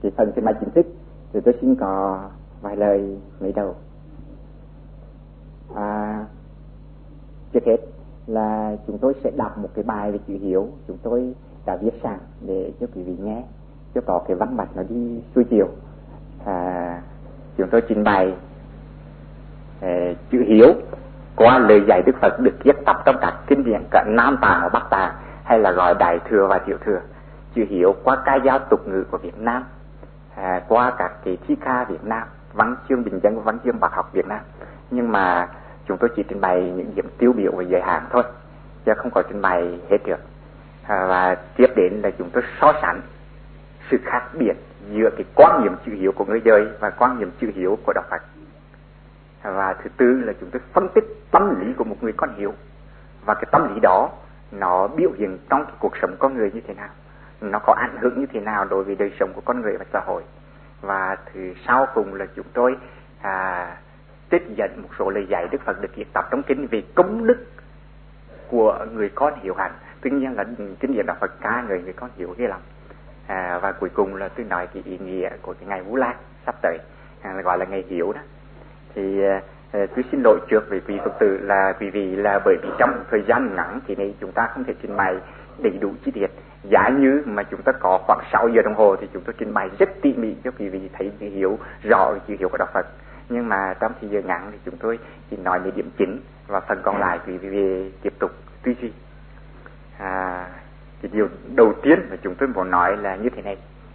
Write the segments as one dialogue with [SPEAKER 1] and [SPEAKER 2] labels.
[SPEAKER 1] cái phần trình bày chính thức thì tôi xin có vài lời mới đầu. Trước hết là chúng tôi sẽ đọc một cái bài về chữ hiếu, chúng tôi đã viết sẵn để cho quý vị nghe, cho có cái văn mạch nó đi xuôi chiều. Chúng tôi trình bày chữ hiếu qua lời dạy Đức Phật được viết tập trong các kinh điển cả Nam Tạng và Bắc Tạng, hay là gọi Đại Thừa và Tiểu Thừa. Chữ hiếu qua ca dao tục ngữ của Việt Nam, qua các cái thi ca Việt Nam, văn chương bình dân và văn chương bác học Việt Nam. Nhưng mà chúng tôi chỉ trình bày những điểm tiêu biểu và giới hạn thôi, chứ không có trình bày hết được. Và tiếp đến là chúng tôi so sánh sự khác biệt giữa cái quan niệm chữ hiếu của người đời và quan niệm chữ hiếu của Đạo Phật. Và thứ tư là chúng tôi phân tích tâm lý của một người con hiếu, và cái tâm lý đó nó biểu hiện trong cái cuộc sống con người như thế nào, nó có ảnh hưởng như thế nào đối với đời sống của con người và xã hội. Và thứ sau cùng là chúng tôi trích dẫn một số lời dạy Đức Phật được viết tập trong kinh về công đức của người con hiếu hạnh. Tuy nhiên là kinh điển Đạo Phật ca người con hiếu ghê lắm. Và cuối cùng là tôi nói cái ý nghĩa của cái ngày Vu Lan sắp tới, gọi là ngày hiếu đó. Thì tôi xin lỗi trước về quý Phật tử là quý vị, là bởi vì trong thời gian ngắn thì này chúng ta không thể trình bày đầy đủ chi tiết. Giả như mà chúng ta có khoảng 6 giờ đồng hồ thì chúng tôi trình bày rất tỉ mỉ cho quý vị thấy chữ hiếu rõ chữ hiếu của Đạo Phật. Nhưng mà trong thời giờ ngắn thì chúng tôi chỉ nói về điểm chính, và phần còn lại quý vị tiếp tục tư duy. Cái điều đầu tiên mà chúng tôi muốn nói là như thế này.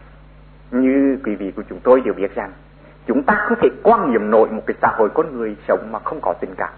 [SPEAKER 1] Như quý vị của chúng tôi đều biết rằng chúng ta không thể quan niệm nổi một cái xã hội con người sống mà không có tình cảm.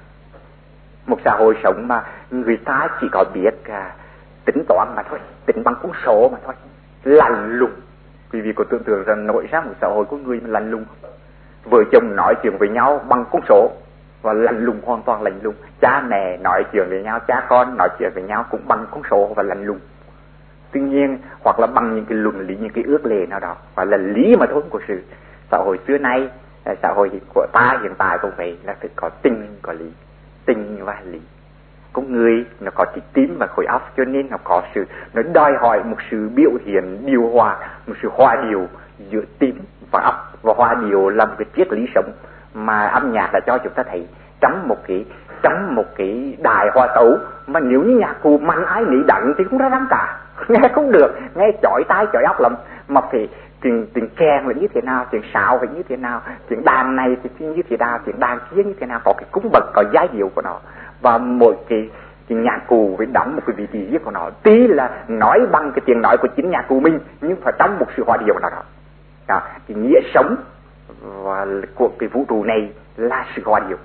[SPEAKER 1] Một xã hội sống mà người ta chỉ có biết tính toán mà thôi, tính bằng con số mà thôi, lạnh lùng. Quý vị có tưởng tượng rằng nổi ra một xã hội con người mà lạnh lùng? Vợ chồng nói chuyện với nhau bằng con số và lạnh lùng, hoàn toàn lạnh lùng. Cha mẹ nói chuyện với nhau, cha con nói chuyện với nhau cũng bằng con số và lạnh lùng. Tuy nhiên, hoặc là bằng những cái luận lý, những cái ước lệ nào đó, hoặc là lý mà thôi của sự. Xã hội xưa nay, xã hội của ta hiện tại cũng vậy, là phải có tình, có lý. Tình và lý. Con người nó có trái tim và khối óc, cho nên nó có sự, nó đòi hỏi một sự biểu hiện điều hòa, một sự hòa điều giữa tim và óc. Và hòa điều là một cái triết lý sống mà âm nhạc đã cho chúng ta thấy trong một cái đài hòa tấu. Mà nếu như nhạc cụ mạnh ai nấy đặng thì cũng ra răng cả, nghe không được, nghe chói tai chói óc lắm. Mà phải tiếng kèn là như thế nào, tiếng sáo phải như thế nào, tiếng đàn này thì như thế nào, tiếng đàn kia như thế nào, có cái cung bậc, có giai điệu của nó. Và mỗi cái nhạc cụ phải đóng một cái vị trí riêng của nó. Tuy là nói bằng cái tiếng nói của chính nhạc cụ mình, nhưng phải trong một sự hòa điệu nào đó. Đó, cái nghĩa sống và của cái vũ trụ này là sự hòa điệu.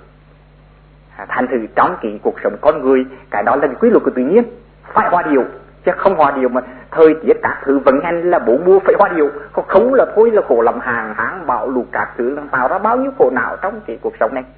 [SPEAKER 1] Thành thử trong cái cuộc sống con người, cái đó là cái quy luật của tự nhiên, phải hòa điệu. Chứ không hòa điệu mà thời tiết các thứ vận hành là bố mua phải hòa điệu, không là thôi là khổ lắm, hàng hán bạo lụt các thứ tạo ra bao nhiêu khổ não trong cái cuộc sống này.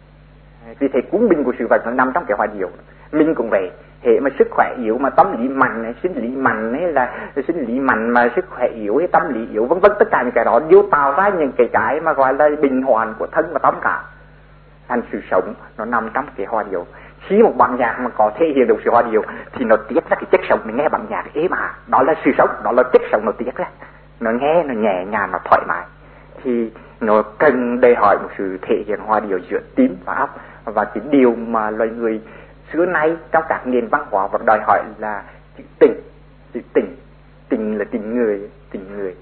[SPEAKER 1] Vì thế quân bình của sự vật nó nằm trong cái hòa điệu. Mình cũng vậy, hệ mà sức khỏe yếu mà tâm lý mạnh, sinh lý mạnh hay là sinh lý mạnh mà sức khỏe yếu hay tâm lý yếu, vân vân, tất cả những cái đó đều tạo ra những cái mà gọi là bình hoàn của thân và tâm cả. Thành sự sống nó nằm trong cái hòa điệu. Khi một bản nhạc mà có thể hiện được sự hòa điệu thì nó tiết ra cái chất sống. Mình nghe bản nhạc êm ả, đó là sự sống, đó là chất sống nó tiết ra. Nó nghe nó nhẹ nhàng, nó thoải mái. Thì nó cần đòi hỏi một sự thể hiện hòa điệu giữa tim và óc. Và cái điều mà loài người xưa nay trong các nền văn hóa vẫn đòi hỏi là chữ tình. Chữ tình, tình là tình người, tình người.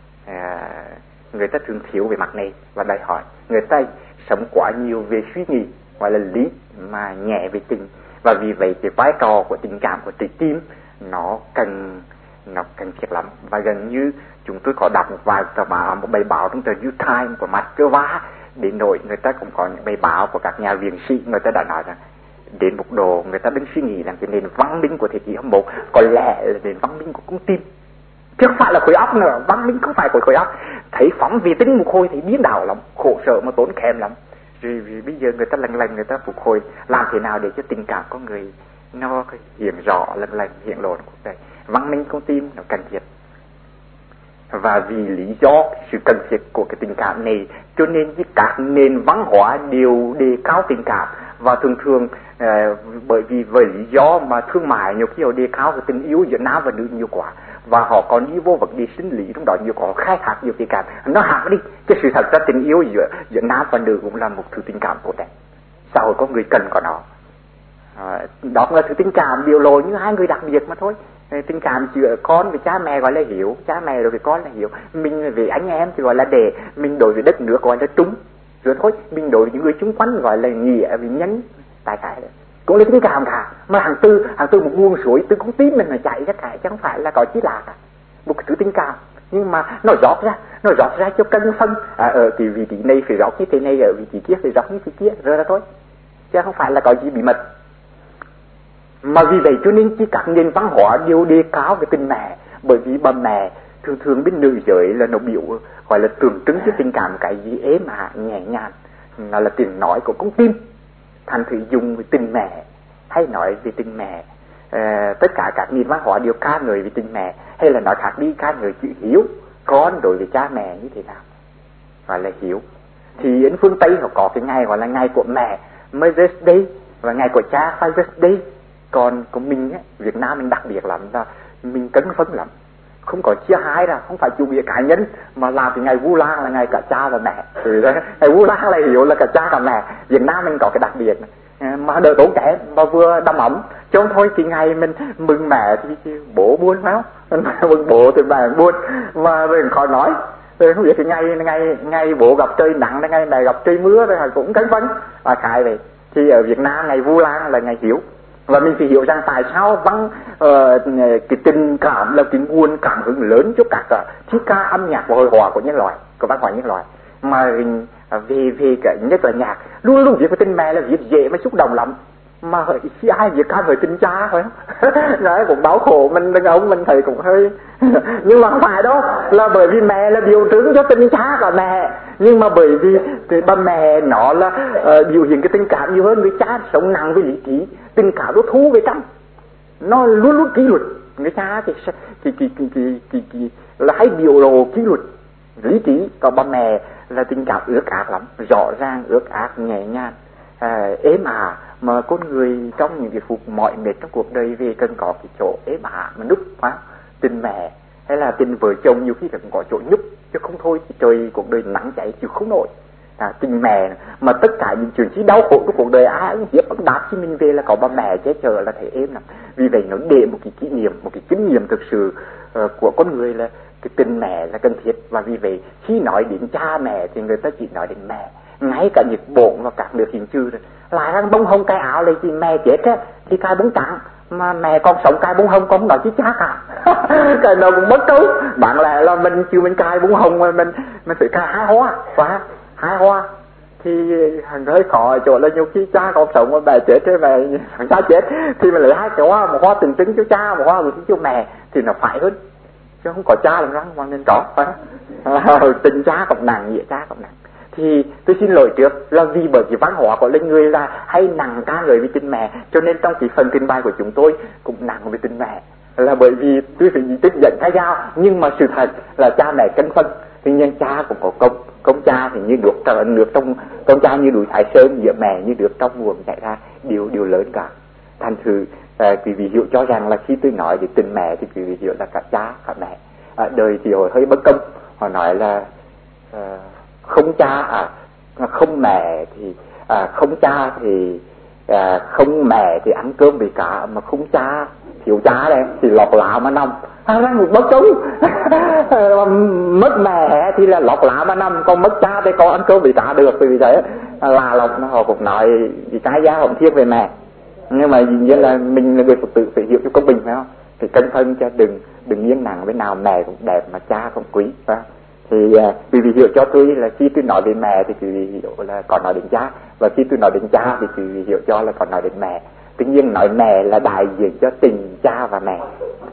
[SPEAKER 1] Người ta thường thiếu về mặt này và đòi hỏi. Người ta sống quá nhiều về suy nghĩ, gọi là lý, mà nhẹ về tình. Và vì vậy cái vai trò của tình cảm, của trái tim nó cần thiết lắm. Và gần như chúng tôi có đọc một bài báo trong tờ New Times của Moscow, đến nỗi người ta cũng có những bài báo của các nhà viện sĩ, người ta đã nói rằng đến một độ người ta đứng suy nghĩ rằng cái nền văn minh của thế kỷ 21 có lẽ là nền văn minh của con tim, chứ không phải là khối óc nữa. Văn minh không phải của khối óc. Thấy phóng vi tính một hồi thì biến đảo lắm, khổ sở mà tốn kém lắm. Vì bây giờ người ta lần người ta phục hồi làm thế nào để cho tình cảm con người nó hiện rõ, lần hiện lộ cuộc đời. Văn minh con tim nó cần thiết. Và vì lý do sự cần thiết của cái tình cảm này, cho nên các nền văn hóa đều đề cao tình cảm Và thường bởi vì với lý do mà thương mại nhiều khi họ đề cao cái tình yêu giữa nam và nữ nhiều quá, và họ còn đi vô vấn đề sinh lý trong đó nhiều quá, khai thác nhiều tình cảm, nó hẳn đi. Cái sự thật ra tình yêu giữa nam và nữ cũng là một thứ tình cảm tốt đẹp, xã hội có người cần có nó. Đó cũng là thứ tình cảm biểu lộ như hai người đặc biệt mà thôi. Tình cảm giữa con với cha mẹ gọi là hiếu, cha mẹ đối với con là hiếu, mình với anh em thì gọi là đệ, mình đối với đất nước gọi là trung, rồi thôi mình đối với những người chung quanh gọi là nghĩa vì nhân, tại cái đấy cũng là tình cảm cả. Mà hàng tư một nguồn suối từ con tim mình là chạy ra cả, chứ không phải là có chí là cả một cái thứ tình cảm, nhưng mà nó rót ra cho cân phân. Ở cái vị trí này phải rót như thế này, ở vị trí kia phải rót như thế kia, rồi là thôi, chứ không phải là có gì bí mật. Mà vì vậy cho nên chỉ các nền văn hóa đều đề cao cái tình mẹ, bởi vì bà mẹ thường bên nữ giới là nó biểu gọi là tượng trưng cho tình cảm cái gì êm ả nhẹ nhàng, nó là tiếng nói của con tim. Thành thử dùng về tình mẹ hay nói về tình mẹ, tất cả các nền văn hóa đều ca ngợi về tình mẹ, hay là nói khác đi ca ngợi chữ hiếu. Con đối với cha mẹ như thế nào gọi là hiếu. Thì ở phương Tây họ có cái ngày gọi là ngày của mẹ Mother's Day, và ngày của cha Father's Day. Còn của mình á, Việt Nam mình đặc biệt lắm là mình cấn phấn lắm, không có chia hai ra, không phải chủ nghĩa cá nhân, mà làm cái ngày Vu Lan là ngày cả cha và mẹ. Ngày Vu Lan là hiểu là cả cha cả mẹ. Việt Nam mình có cái đặc biệt này, mà đỡ tốn kém mà vừa đầm ấm. Chứ không thôi thì ngày mình mừng mẹ thì bố buồn phải không? Mừng bố thì mẹ buồn, mà mình khỏi nói. Rồi không biết thì ngày bố gặp trời nắng, ngày mẹ gặp trời mưa rồi cũng cấn phấn. Cái vậy thì ở Việt Nam ngày Vu Lan là ngày hiểu. Và mình phải hiểu rằng tại sao cái tình cảm là cái nguồn cảm hứng lớn cho các thi ca âm nhạc và hội họa của nhân loại, của văn hóa nhân loại. Mà về cái nhất là nhạc luôn luôn viết về tình mẹ là viết dễ mà xúc động lắm, mà khi ai viết ca về tình cha phải không? Đấy cũng đau khổ mình đàn ông mình thấy cũng hơi nhưng mà không phải đâu, là bởi vì mẹ là biểu trưng cho tình cha cả mẹ, nhưng mà bởi vì cái bà mẹ nó là biểu hiện cái tình cảm nhiều hơn. Người cha sống nặng với lý trí, tình cảm nó thu về trong, nó luôn luôn kỷ luật. Người cha thì là hay biểu lộ kỷ luật lý trí, còn bà mẹ là tình cảm ước ác lắm, rõ ràng ước ác nhẹ nhàng, êm ả. Mà con người trong những cái phục mọi mệt trong cuộc đời về cần có cái chỗ êm ả mà núp quá. Tình mẹ hay là tình vợ chồng nhiều khi cũng có chỗ nhúc, chứ không thôi thì trời cuộc đời nắng cháy chịu không nổi. Tình mẹ mà tất cả những chuyện chỉ đau khổ của cuộc đời ai cũng hiếp ấm đáp khi mình về là có bà mẹ che chở là thấy êm lắm. Vì vậy nó để một cái kỷ niệm, một cái kinh nghiệm thực sự của con người là cái tình mẹ là cần thiết. Và vì vậy khi nói đến cha mẹ thì người ta chỉ nói đến mẹ. Ngay cả Nhật Bản và các nước hiện trừ lại rằng bông hồng cài áo lấy thì mẹ chết á thì cài bông trắng, mà mẹ con sống cài bông hồng con không nói chứ cha cả. Cái nào cũng mất cấu. Bạn lẽ là mình chịu mình cài bông hồng mà mình phải cài hai hoa, và hai hoa thì hàng hơi khó ở chỗ là nhiều khi cha con sống mà mẹ chết thế mẹ cha chết thì mình lấy hai cái hoa, một hoa tình trứng cho cha, một hoa tình trứng cho mẹ thì nó phải hơn, chứ không có cha làm răng mà nên có phải tình cha còn nặng, nghĩa cha còn nặng. Thì tôi xin lỗi trước là vì bởi vì văn hóa của linh người là hay nặng ca ngợi với tình mẹ, cho nên trong cái phần trình bày của chúng tôi cũng nặng với tình mẹ, là bởi vì tôi phải tích giận cái dao. Nhưng mà sự thật là cha mẹ cân phân, tuy nhiên cha cũng có công cha thì như nước trong công cha như đuổi Thái Sơn, giữa mẹ như nước trong nguồn chảy ra, điều lớn cả. Thành thử quý vị hiểu cho rằng là khi tôi nói về tình mẹ thì quý vị hiểu là cả cha cả mẹ. Đời thì hồi hơi bất công, họ nói là không cha không mẹ thì không cha thì không mẹ thì ăn cơm vì cả, mà không cha thiếu cha đấy thì lọt lạ mà nằm. Ra một bất công. Mất mẹ thì là lọt lạ mà nằm, còn mất cha thì con ăn cơm vì cả được. Vì thế là lộc họ cũng nói vì cái giá không thiên về mẹ, nhưng mà dĩ nhiên là mình là người Phật tử phải hiểu cho công bình phải không? Thì cân phân cho đừng nghiêng nặng với nào mẹ cũng đẹp mà cha cũng quý phải không? Thì quý vị hiểu cho tôi là khi tôi nói đến mẹ thì quý vị hiểu là còn nói đến cha, và khi tôi nói đến cha thì quý vị hiểu cho là còn nói đến mẹ. Tuy nhiên nói mẹ là đại diện cho tình cha và mẹ.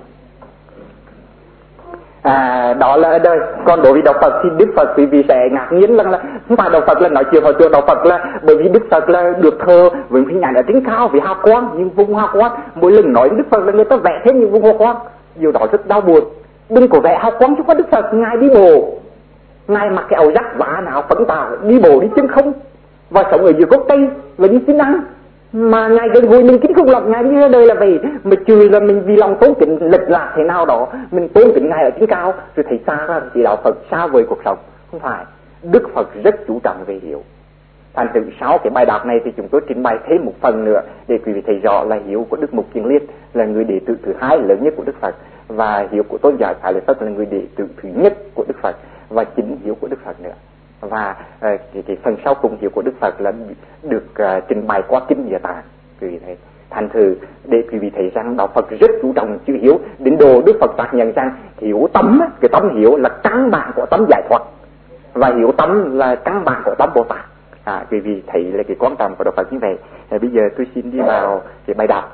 [SPEAKER 1] Đó là ở đây. Còn đối với đạo Phật thì Đức Phật quý vị sẽ ngạc nhiên là không phải đạo Phật là nói chuyện hồi tượng. Đạo Phật là bởi vì Đức Phật là được thờ với hình ảnh ở trên cao vì hào quang, những vùng hào quang. Mỗi lần nói Đức Phật là người ta vẽ thêm những vùng hào quang, điều đó rất đau buồn. Đừng có vẽ hào quang cho qua Đức Phật. Ngài đi bộ, Ngài mặc cái áo giáp vả nào phấn tào, đi bộ đi chân không, và sống ở dưới gốc cây và đi xin ăn. Mà Ngài gần gũi mình kính khủng lắm. Ngài như đời là vậy, mà trừ là mình vì lòng tôn kính lệch lạc thế nào đó, mình tôn kính Ngài ở trên cao, rồi thấy xa ra thì đạo Phật xa vời cuộc sống. Không phải, Đức Phật rất chú trọng về hiếu. Thành thử sau cái bài đọc này thì chúng tôi trình bày thêm một phần nữa để quý vị thấy rõ là hiếu của Đức Mục Kiền Liên là người đệ tử thứ hai lớn nhất của Đức Phật, và hiếu của Tôn giả Thái Lợi Phất là người đệ tử thứ nhất của Đức Phật, và chính hiếu của Đức Phật nữa. Và cái phần sau cùng hiếu của Đức Phật là được trình bày qua kinh Địa Tạng. Quý vị thấy, thành thử để quý vị thấy rằng đạo Phật rất chú trọng chữ hiếu, đến độ Đức Phật xác nhận rằng hiếu tâm, cái tâm hiếu là căn bản của tâm giải thoát, và hiếu tâm là căn bản của tâm Bồ Tát. Quý vị thấy là cái quan trọng của đạo Phật như vậy. Bây giờ tôi xin đi vào cái bài đọc.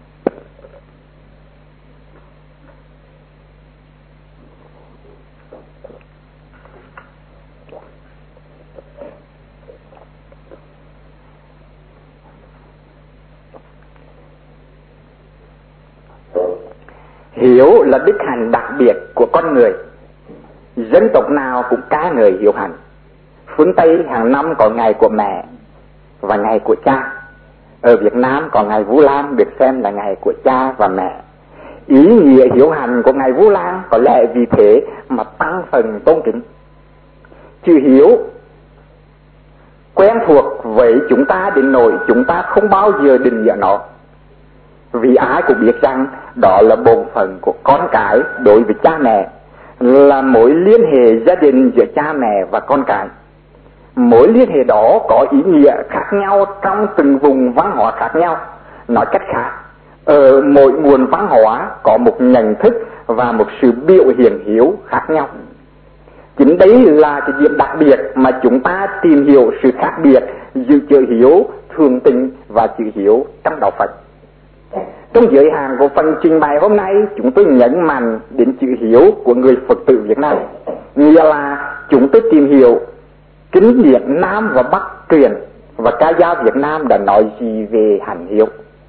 [SPEAKER 1] Hiếu là đức hạnh đặc biệt của con người. Dân tộc nào cũng ca ngợi hiếu hạnh. Phương Tây hàng năm có ngày của mẹ và ngày của cha. Ở Việt Nam có ngày Vu Lan được xem là ngày của cha và mẹ. Ý nghĩa hiếu hạnh của ngày Vu Lan có lẽ vì thế mà tăng phần tôn kính. Chữ hiếu quen thuộc với chúng ta đến nỗi chúng ta không bao giờ định nghĩa nó. Vì ai cũng biết rằng đó là bổn phận của con cái đối với cha mẹ, là mối liên hệ gia đình giữa cha mẹ và con cái. Mối liên hệ đó có ý nghĩa khác nhau trong từng vùng văn hóa khác nhau. Nói cách khác, ở mỗi nguồn văn hóa có một nhận thức và một sự biểu hiện hiếu khác nhau. Chính đấy là cái điểm đặc biệt mà chúng ta tìm hiểu sự khác biệt giữa chữ hiếu thường tình và chữ hiếu trong đạo Phật. Trong giới hạn của phần trình bày hôm nay, chúng tôi nhấn mạnh đến chữ hiếu của người Phật tử Việt Nam. Nghĩa là chúng tôi tìm hiểu kinh điển Nam và Bắc truyền và ca dao Việt Nam đã nói gì về hạnh hiếu.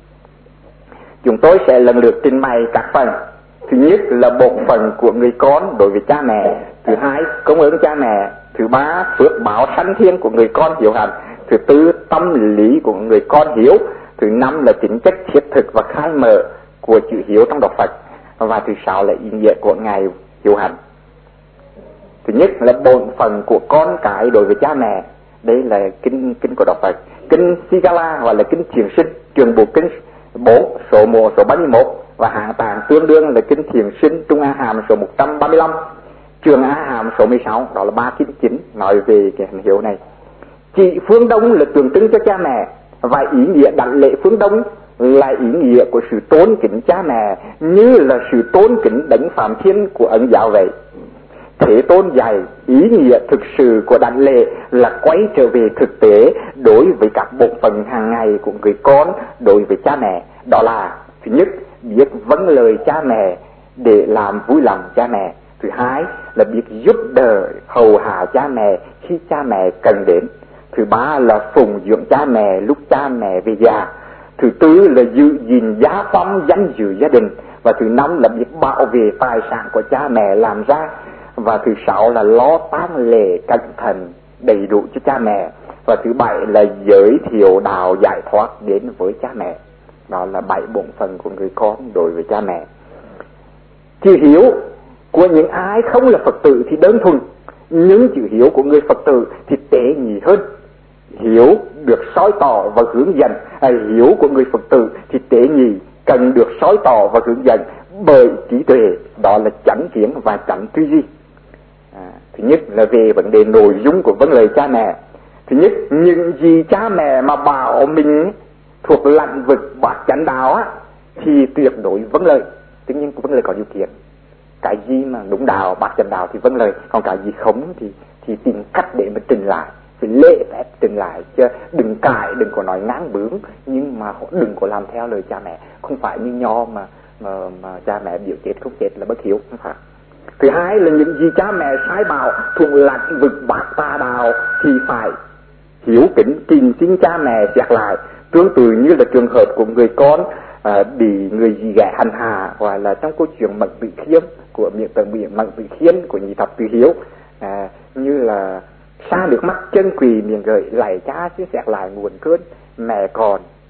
[SPEAKER 1] Chúng tôi sẽ lần lượt trình bày các phần. Thứ nhất là bổn phận của người con đối với cha mẹ. Thứ hai, công ơn cha mẹ. Thứ ba, phước báo sanh thiên của người con hiếu hạnh. Thứ tư, tâm lý của người con hiếu. Thứ năm là tính chất thiết thực và khai mở của chữ hiếu trong đạo Phật. Và thứ sáu là ý nghĩa của ngày hiếu hạnh. Thứ nhất là bổn phận của con cái đối với cha mẹ. Đây là kinh của đạo Phật. Kinh Sigala hoặc là kinh Thiền Sinh, trường bộ kinh 4 số 31, và hạng tạng tương đương là kinh Thiền Sinh Trung A Hàm số 135, trường A Hàm số 16. Đó là 3 kinh chính nói về cái hạnh hiếu này. Chỉ phương Đông là tượng trưng cho cha mẹ, và ý nghĩa đảnh lễ phương Đông là ý nghĩa của sự tôn kính cha mẹ, như là sự tôn kính đấng Phạm Thiên của Ấn giáo vậy. Thế Tôn dạy ý nghĩa thực sự của đảnh lễ là quay trở về thực tế đối với các bộ phận hàng ngày của người con đối với cha mẹ. Đó là thứ nhất, biết vâng lời cha mẹ để làm vui lòng cha mẹ. Thứ hai là biết giúp đỡ hầu hạ cha mẹ khi cha mẹ cần đến. Thứ ba là phụng dưỡng cha mẹ lúc cha mẹ về già. Thứ tư là giữ gìn giá phong danh dự gia đình. Và thứ năm là biết bảo vệ tài sản của cha mẹ làm ra. Và thứ sáu là lo tang lễ cẩn thận đầy đủ cho cha mẹ. Và thứ bảy là giới thiệu đạo giải thoát đến với cha mẹ. Đó là 7 bổn phận của người con đối với cha mẹ. Chữ hiếu của những ai không là Phật tử thì đơn thuần, nhưng chữ hiếu của người Phật tử thì tế nhị hơn. Hiếu được soi tỏ và hướng dẫn. Hiếu của người Phật tử thì tế nhị, cần được soi tỏ và hướng dẫn bởi trí tuệ, đó là chánh kiến và chánh tư duy. Thứ nhất là về vấn đề nội dung của vâng lời cha mẹ. Thứ nhất, những gì cha mẹ mà bảo mình thuộc lĩnh vực bát chánh đạo á, thì tuyệt đối vâng lời. Tất nhiên vâng lời có điều kiện. Cái gì mà đúng đạo, bát chánh đạo thì vâng lời, còn cái gì không thì tìm cách để mà trình lại, phải lễ phép trình lại, chứ đừng cãi, đừng có nói ngáng bướng, nhưng mà đừng có làm theo lời cha mẹ. Không phải như Nho mà cha mẹ biểu chết không chết là bất hiếu, không phải. Thứ hai là những gì cha mẹ sai bảo thuộc lĩnh vực bát tà đạo thì phải hiếu kính trình xin cha mẹ xét lại. Tương tự như là trường hợp của người con bị người dì ghẻ hành hạ, hoặc là trong câu chuyện Mẫn Tử Khiêm của Mẫn Tử Khiêm của Nhị Thập Tứ Hiếu, như là xa được mắt chân quỳ miệng gợi lạy cha xin xét lại nguồn cơn, mẹ còn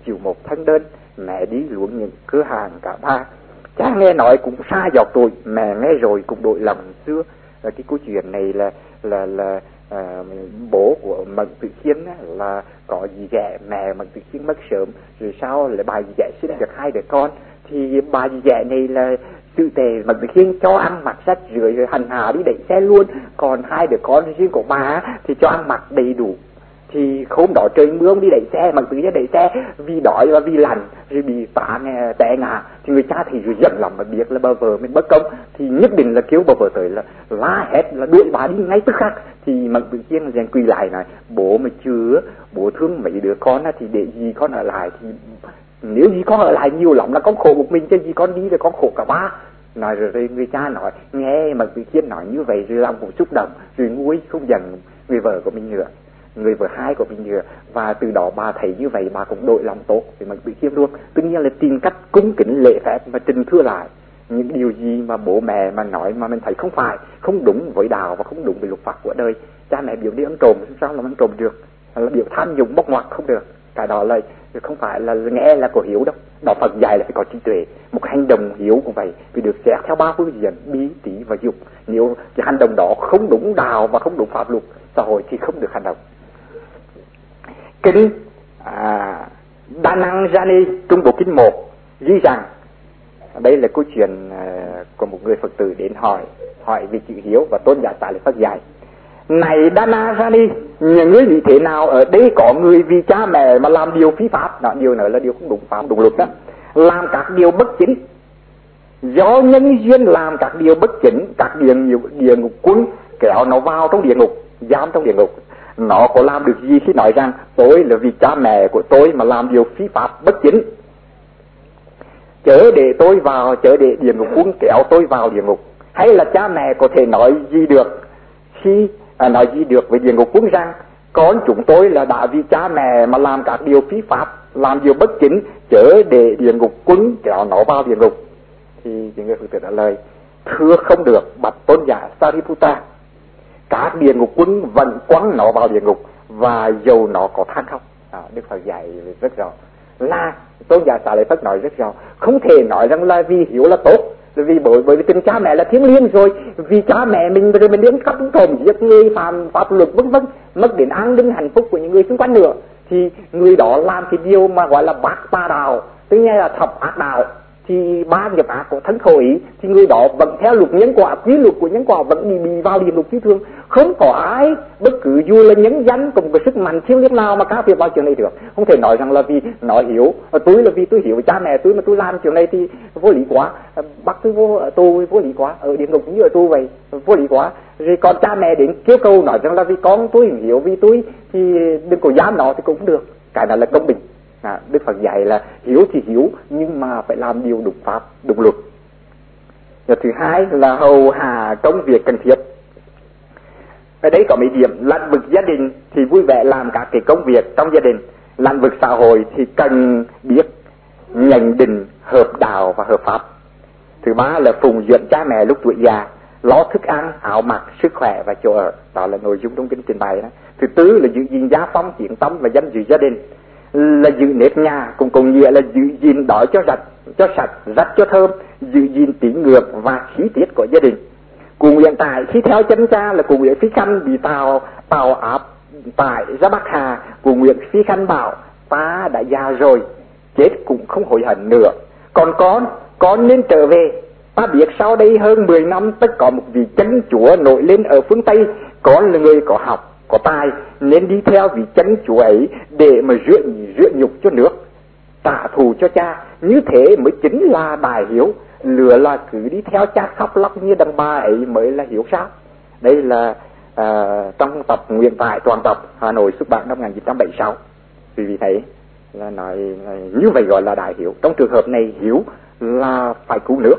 [SPEAKER 1] chịu một thân đơn, mẹ đi luống những cửa hàng cả ba. Cha nghe nói cũng xa dọc tội, mẹ nghe rồi cũng đội lòng xưa. Cái câu chuyện này là bố của Mận Tử Khiêm là có dì ghẻ, mẹ Mận Tử Khiêm mất sớm, rồi sau là bà dì ghẻ sinh được 2 đứa con. Thì bà dì ghẻ này là sự tề Mận Tử Khiêm cho ăn mặc rách rưởi rồi hành hạ đi đẩy xe luôn, còn 2 đứa con riêng của bà thì cho ăn mặc đầy đủ. Thì hôm đó trời mưa ông đi đẩy xe, Mận Tử Khiêm đẩy xe vì đói và vì lạnh rồi bị té ngã. Thì người cha thì rồi giận lòng mà biết là bà vợ mình bất công, thì nhất định là kêu bà vợ tới là la hét là đuổi bà đi ngay tức khắc. Thì Mận Tử Khiêm liền quỳ lại nói: bố mà chưa, bố thương mấy đứa con thì để dì con ở lại, thì nếu dì con ở lại nhiều lắm là con khổ một mình, chứ dì con đi rồi con khổ cả ba. Nói rồi người cha nói, nghe Mận Tử Khiêm nói như vậy rồi lòng cũng xúc động, rồi nguôi không giận người vợ của mình nữa, người vợ hai của mình nữa. Và từ đó bà thấy như vậy bà cũng đội lòng tốt với Mận Tử Khiêm luôn. Tất nhiên là tìm cách cung kính lễ phép mà trình thưa lại những điều gì mà bố mẹ mà nói mà mình thấy không phải, không đúng với đạo và không đúng với luật pháp của đời. Cha mẹ biểu đi ăn trộm, sao làm ăn trộm được, là biểu tham nhũng bóc ngoặt không được. Cái đó là không phải là nghe là có hiếu đâu. Đó Phật dạy là phải có trí tuệ. Một hành động hiếu cũng vậy, vì được xét theo 3 phương diện: bí, trí và dục. Nếu cái hành động đó không đúng đạo và không đúng pháp luật xã hội thì không được hành động. Kinh Đa Năng Jani Trung Bộ Kinh 1 ghi rằng, đây là câu chuyện của một người Phật tử đến hỏi về chữ hiếu, và tôn giả Xá Lợi Phất dạy: này Đa Năng Jani, những người nghĩ thế nào ở đây có người vì cha mẹ mà làm điều phi pháp, đó, điều nữa là điều không đúng pháp đúng luật đó, làm các điều bất chính, do nhân duyên làm các điều bất chính, các địa ngục quân kéo nó vào trong địa ngục, giam trong địa ngục. Nó có làm được gì khi nói rằng tôi là vì cha mẹ của tôi mà làm điều phi pháp bất chính? Chớ để địa ngục quân kéo tôi vào địa ngục. Hay là cha mẹ có thể nói gì được khi nói gì được với địa ngục quân rằng con chúng tôi là đã vì cha mẹ mà làm các điều phi pháp, làm điều bất chính, chớ để địa ngục quân kéo nó vào địa ngục? Thì người Phật tử trả lời: thưa không được, bạch tôn giả Sariputta, các địa ngục quân vẫn quăng nó vào địa ngục, và dầu nó có than không. Đức Phật dạy rất rõ, là tôn giả Xá Lợi Phất nói rất rõ, không thể nói rằng là vì hiếu là tốt, vì bởi vì tình cha mẹ là thiêng liêng rồi, vì cha mẹ mình rồi mình đến cắp trộm giết người, phạm pháp luật vân vân, mất đến an ninh hạnh phúc của những người xung quanh nữa, thì người đó làm cái điều mà gọi là bát ba đạo, tức là thập ác đạo, thì 3 nghiệp ác của thân khẩu ý, thì người đó vẫn theo luật nhân quả, quy luật của nhân quả vẫn bị vào địa ngục chí thương. Không có ai bất cứ dù là nhân danh cùng cái sức mạnh thiêng liêng nào mà cá biệt vào chuyện này được. Không thể nói rằng là vì nói hiểu, tôi là vì tôi hiểu cha mẹ tôi mà tôi làm chuyện này thì vô lý quá, bắt tôi vô tù vô lý quá, ở địa ngục như ở tù vậy vô lý quá. Rồi còn cha mẹ đến kêu cầu nói rằng là vì con tôi hiểu vì tôi thì đừng có giam nó thì cũng không được. Cái này là công bình. Đức Phật dạy là hiếu thì hiếu, nhưng mà phải làm điều đúng pháp, đúng luật. Và thứ hai là hầu hạ công việc cần thiết. Ở đây có mấy điểm: lĩnh vực gia đình thì vui vẻ làm các cái công việc trong gia đình, lĩnh vực xã hội thì cần biết nhận định hợp đạo và hợp pháp. Thứ ba là phụng dưỡng cha mẹ lúc tuổi già, lo thức ăn, áo mặc, sức khỏe và chỗ ở. Đó là nội dung trong kinh trình bày đó. Thứ tư là giữ gìn gia phong, tiếng tăm và danh dự gia đình, là giữ nếp nhà, cũng có nghĩa là giữ gìn đói cho sạch, rách cho thơm, giữ gìn tín ngưỡng và khí tiết của gia đình. Cùng hiện tại khi theo chân cha là cùng nguyện Phi Khanh bị tàu áp tại ra Bắc Hà, cùng nguyện Phi Khanh bảo ta đã già rồi, chết cũng không hối hận nữa. Còn con nên trở về. Ta biết sau đây hơn 10 năm tất có một vị chân chúa nổi lên ở phương Tây, con là người có học, có tài, nên đi theo vị chân chúa ấy để mà rửa nhục cho nước, trả thù cho cha. Như thế mới chính là đại hiếu. Lừa là cứ đi theo cha khóc lóc như đàn bà ấy mới là hiếu sao? Đây là trong tập Nguyện Tại toàn tập Hà Nội xuất bản năm 1976. Vì thế là nói như vậy gọi là đại hiếu. Trong trường hợp này hiếu là phải cứu nước.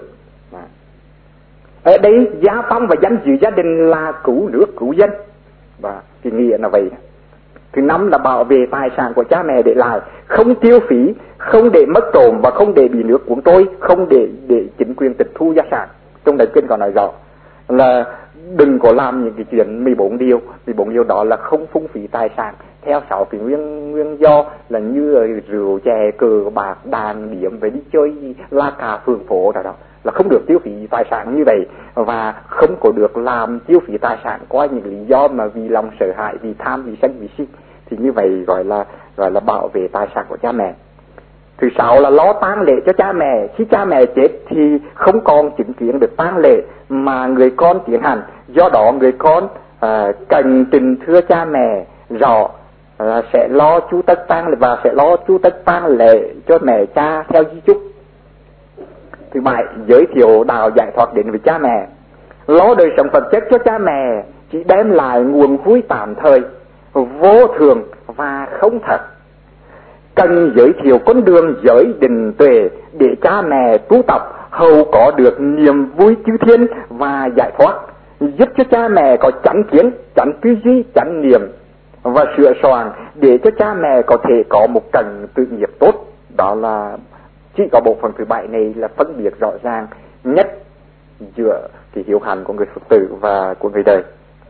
[SPEAKER 1] Ở đây gia phong và danh dự gia đình là cứu nước cứu dân, và cái nghĩa là vậy. Thứ năm là bảo vệ tài sản của cha mẹ để lại, không tiêu phí, không để mất trộm và không để bị nước cuốn trôi, không để chính quyền tịch thu gia sản. Trong đại kinh còn nói rõ là đừng có làm những cái chuyện 14 điều đó là không phung phí tài sản theo 6 cái nguyên do là như rượu chè cờ bạc đàn điểm về đi chơi la cà phường phố đó là không được tiêu phí tài sản như vậy, và không có được làm tiêu phí tài sản qua những lý do mà vì lòng sợ hãi, vì tham, vì sân, vì si, thì như vậy gọi là bảo vệ tài sản của cha mẹ. Thứ 6 là lo tang lễ cho cha mẹ. Khi cha mẹ chết thì không còn chứng kiến được tang lễ mà người con tiến hành, do đó người con cần trình thưa cha mẹ rõ sẽ lo chu tất tang và sẽ lo chu tất tang lễ cho mẹ cha theo di chúc. Thứ 7, giới thiệu đạo giải thoát đến với cha mẹ. Lo đời sống vật chất cho cha mẹ chỉ đem lại nguồn vui tạm thời, vô thường và không thật. Cần giới thiệu con đường giới định tuệ để cha mẹ tu tập hầu có được niềm vui chư thiên và giải thoát, giúp cho cha mẹ có chánh kiến, chánh tư duy, chánh niệm và sửa soạn để cho cha mẹ có thể có một cần tự nghiệp tốt. Đó là chỉ có bộ phận thứ 7 này là phân biệt rõ ràng nhất giữa cái hiếu hành của người Phật tử và của người đời.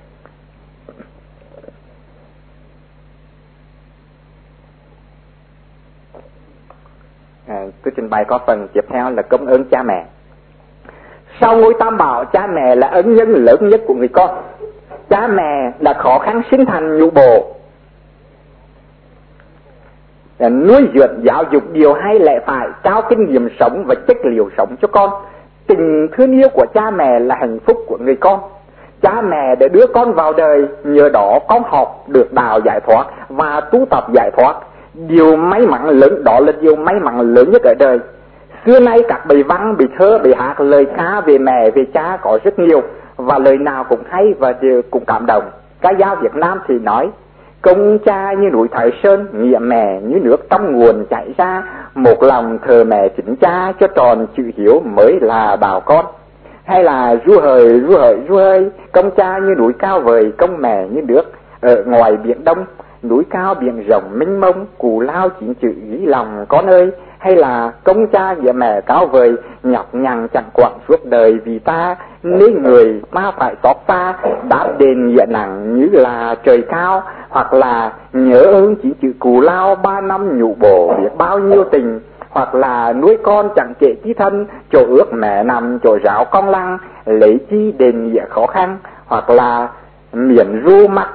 [SPEAKER 1] Tôi trình bày có phần tiếp theo là công ơn cha mẹ. Sau ngôi tam bảo, cha mẹ là ân nhân lớn nhất của người con. Cha mẹ là khó khăn sinh thành nhũ bộ, nuôi dưỡng giáo dục điều hay lẽ phải, trao kinh nghiệm sống và chất liệu sống cho con. Tình thương yêu của cha mẹ là hạnh phúc của người con. Cha mẹ đã đưa con vào đời, nhờ đó con học được đạo giải thoát và tu tập giải thoát. Điều may mắn lớn đó là điều may mắn lớn nhất ở đời. Xưa nay các bài văn, bài thơ, bài hát, lời ca về mẹ, về cha có rất nhiều, và lời nào cũng hay và đều cũng cảm động. Ca dao Việt Nam thì nói: công cha như núi Thái Sơn, nghĩa mẹ như nước trong nguồn chảy ra, một lòng thờ mẹ chính cha cho tròn chữ hiếu mới là đạo con. Hay là ru hời, công cha như núi cao vời, công mẹ như nước ở ngoài biển Đông, núi cao biển rộng mênh mông, cù lao chín chữ ghi lòng con ơi. Hay là công cha nghĩa mẹ cao vời, nhọc nhằn chẳng quặng suốt đời vì ta, nên người ta phải xót xa, đáp đền nghĩa nặng như là trời cao. Hoặc là nhớ ơn chín chữ cù lao 3 năm nhũ bổ biết bao nhiêu tình. Hoặc là nuôi con chẳng kể chi thân, chỗ ước mẹ nằm chỗ ráo con lăng, lấy chi đền nghĩa khó khăn. Hoặc là miễn ru mắt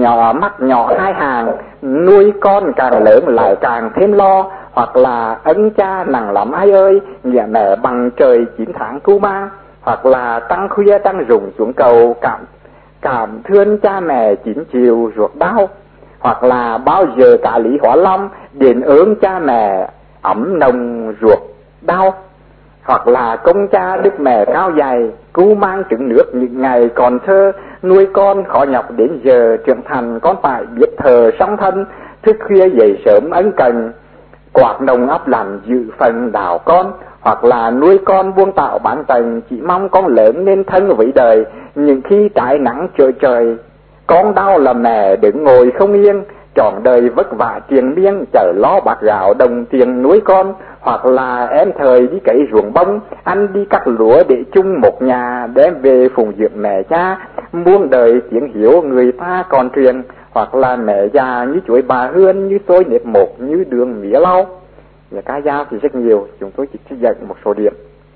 [SPEAKER 1] nhỏ 2 hàng, nuôi con càng lớn lại càng thêm lo. Hoặc là ân cha nặng lắm ai ơi, nghĩa mẹ bằng trời 9 tháng cứu mang. Hoặc là tăng khuya tăng rụng xuống cầu, cảm thương cha mẹ 9 chiều ruột đau. Hoặc là bao giờ cả lý hóa long, đền ơn cha mẹ ấm nồng ruột đau. Hoặc là công cha đức mẹ cao dày, cứu mang trứng nước những ngày còn thơ, nuôi con khó nhọc đến giờ trưởng thành con phải biết thờ song thân, thức khuya dậy sớm ân cần, quạt nồng ấp lành dự phần đảo con. Hoặc là nuôi con buông tạo bản tầng, chỉ mong con lớn nên thân với đời, những khi trái nắng trời con đau là mẹ đứng ngồi không yên, trọn đời vất vả triền miên, chở lo bạc gạo đồng tiền nuôi con. Hoặc là em thời đi cấy ruộng bông, anh đi cắt lúa để chung một nhà, đem về phụng dưỡng mẹ cha, muôn đời tiếng hiếu người ta còn truyền. Hoặc là mẹ già như chuối bà hương, như xôi nếp một, như đường mía lau. Và ca dao thì rất nhiều, chúng tôi chỉ trích dẫn một số điểm.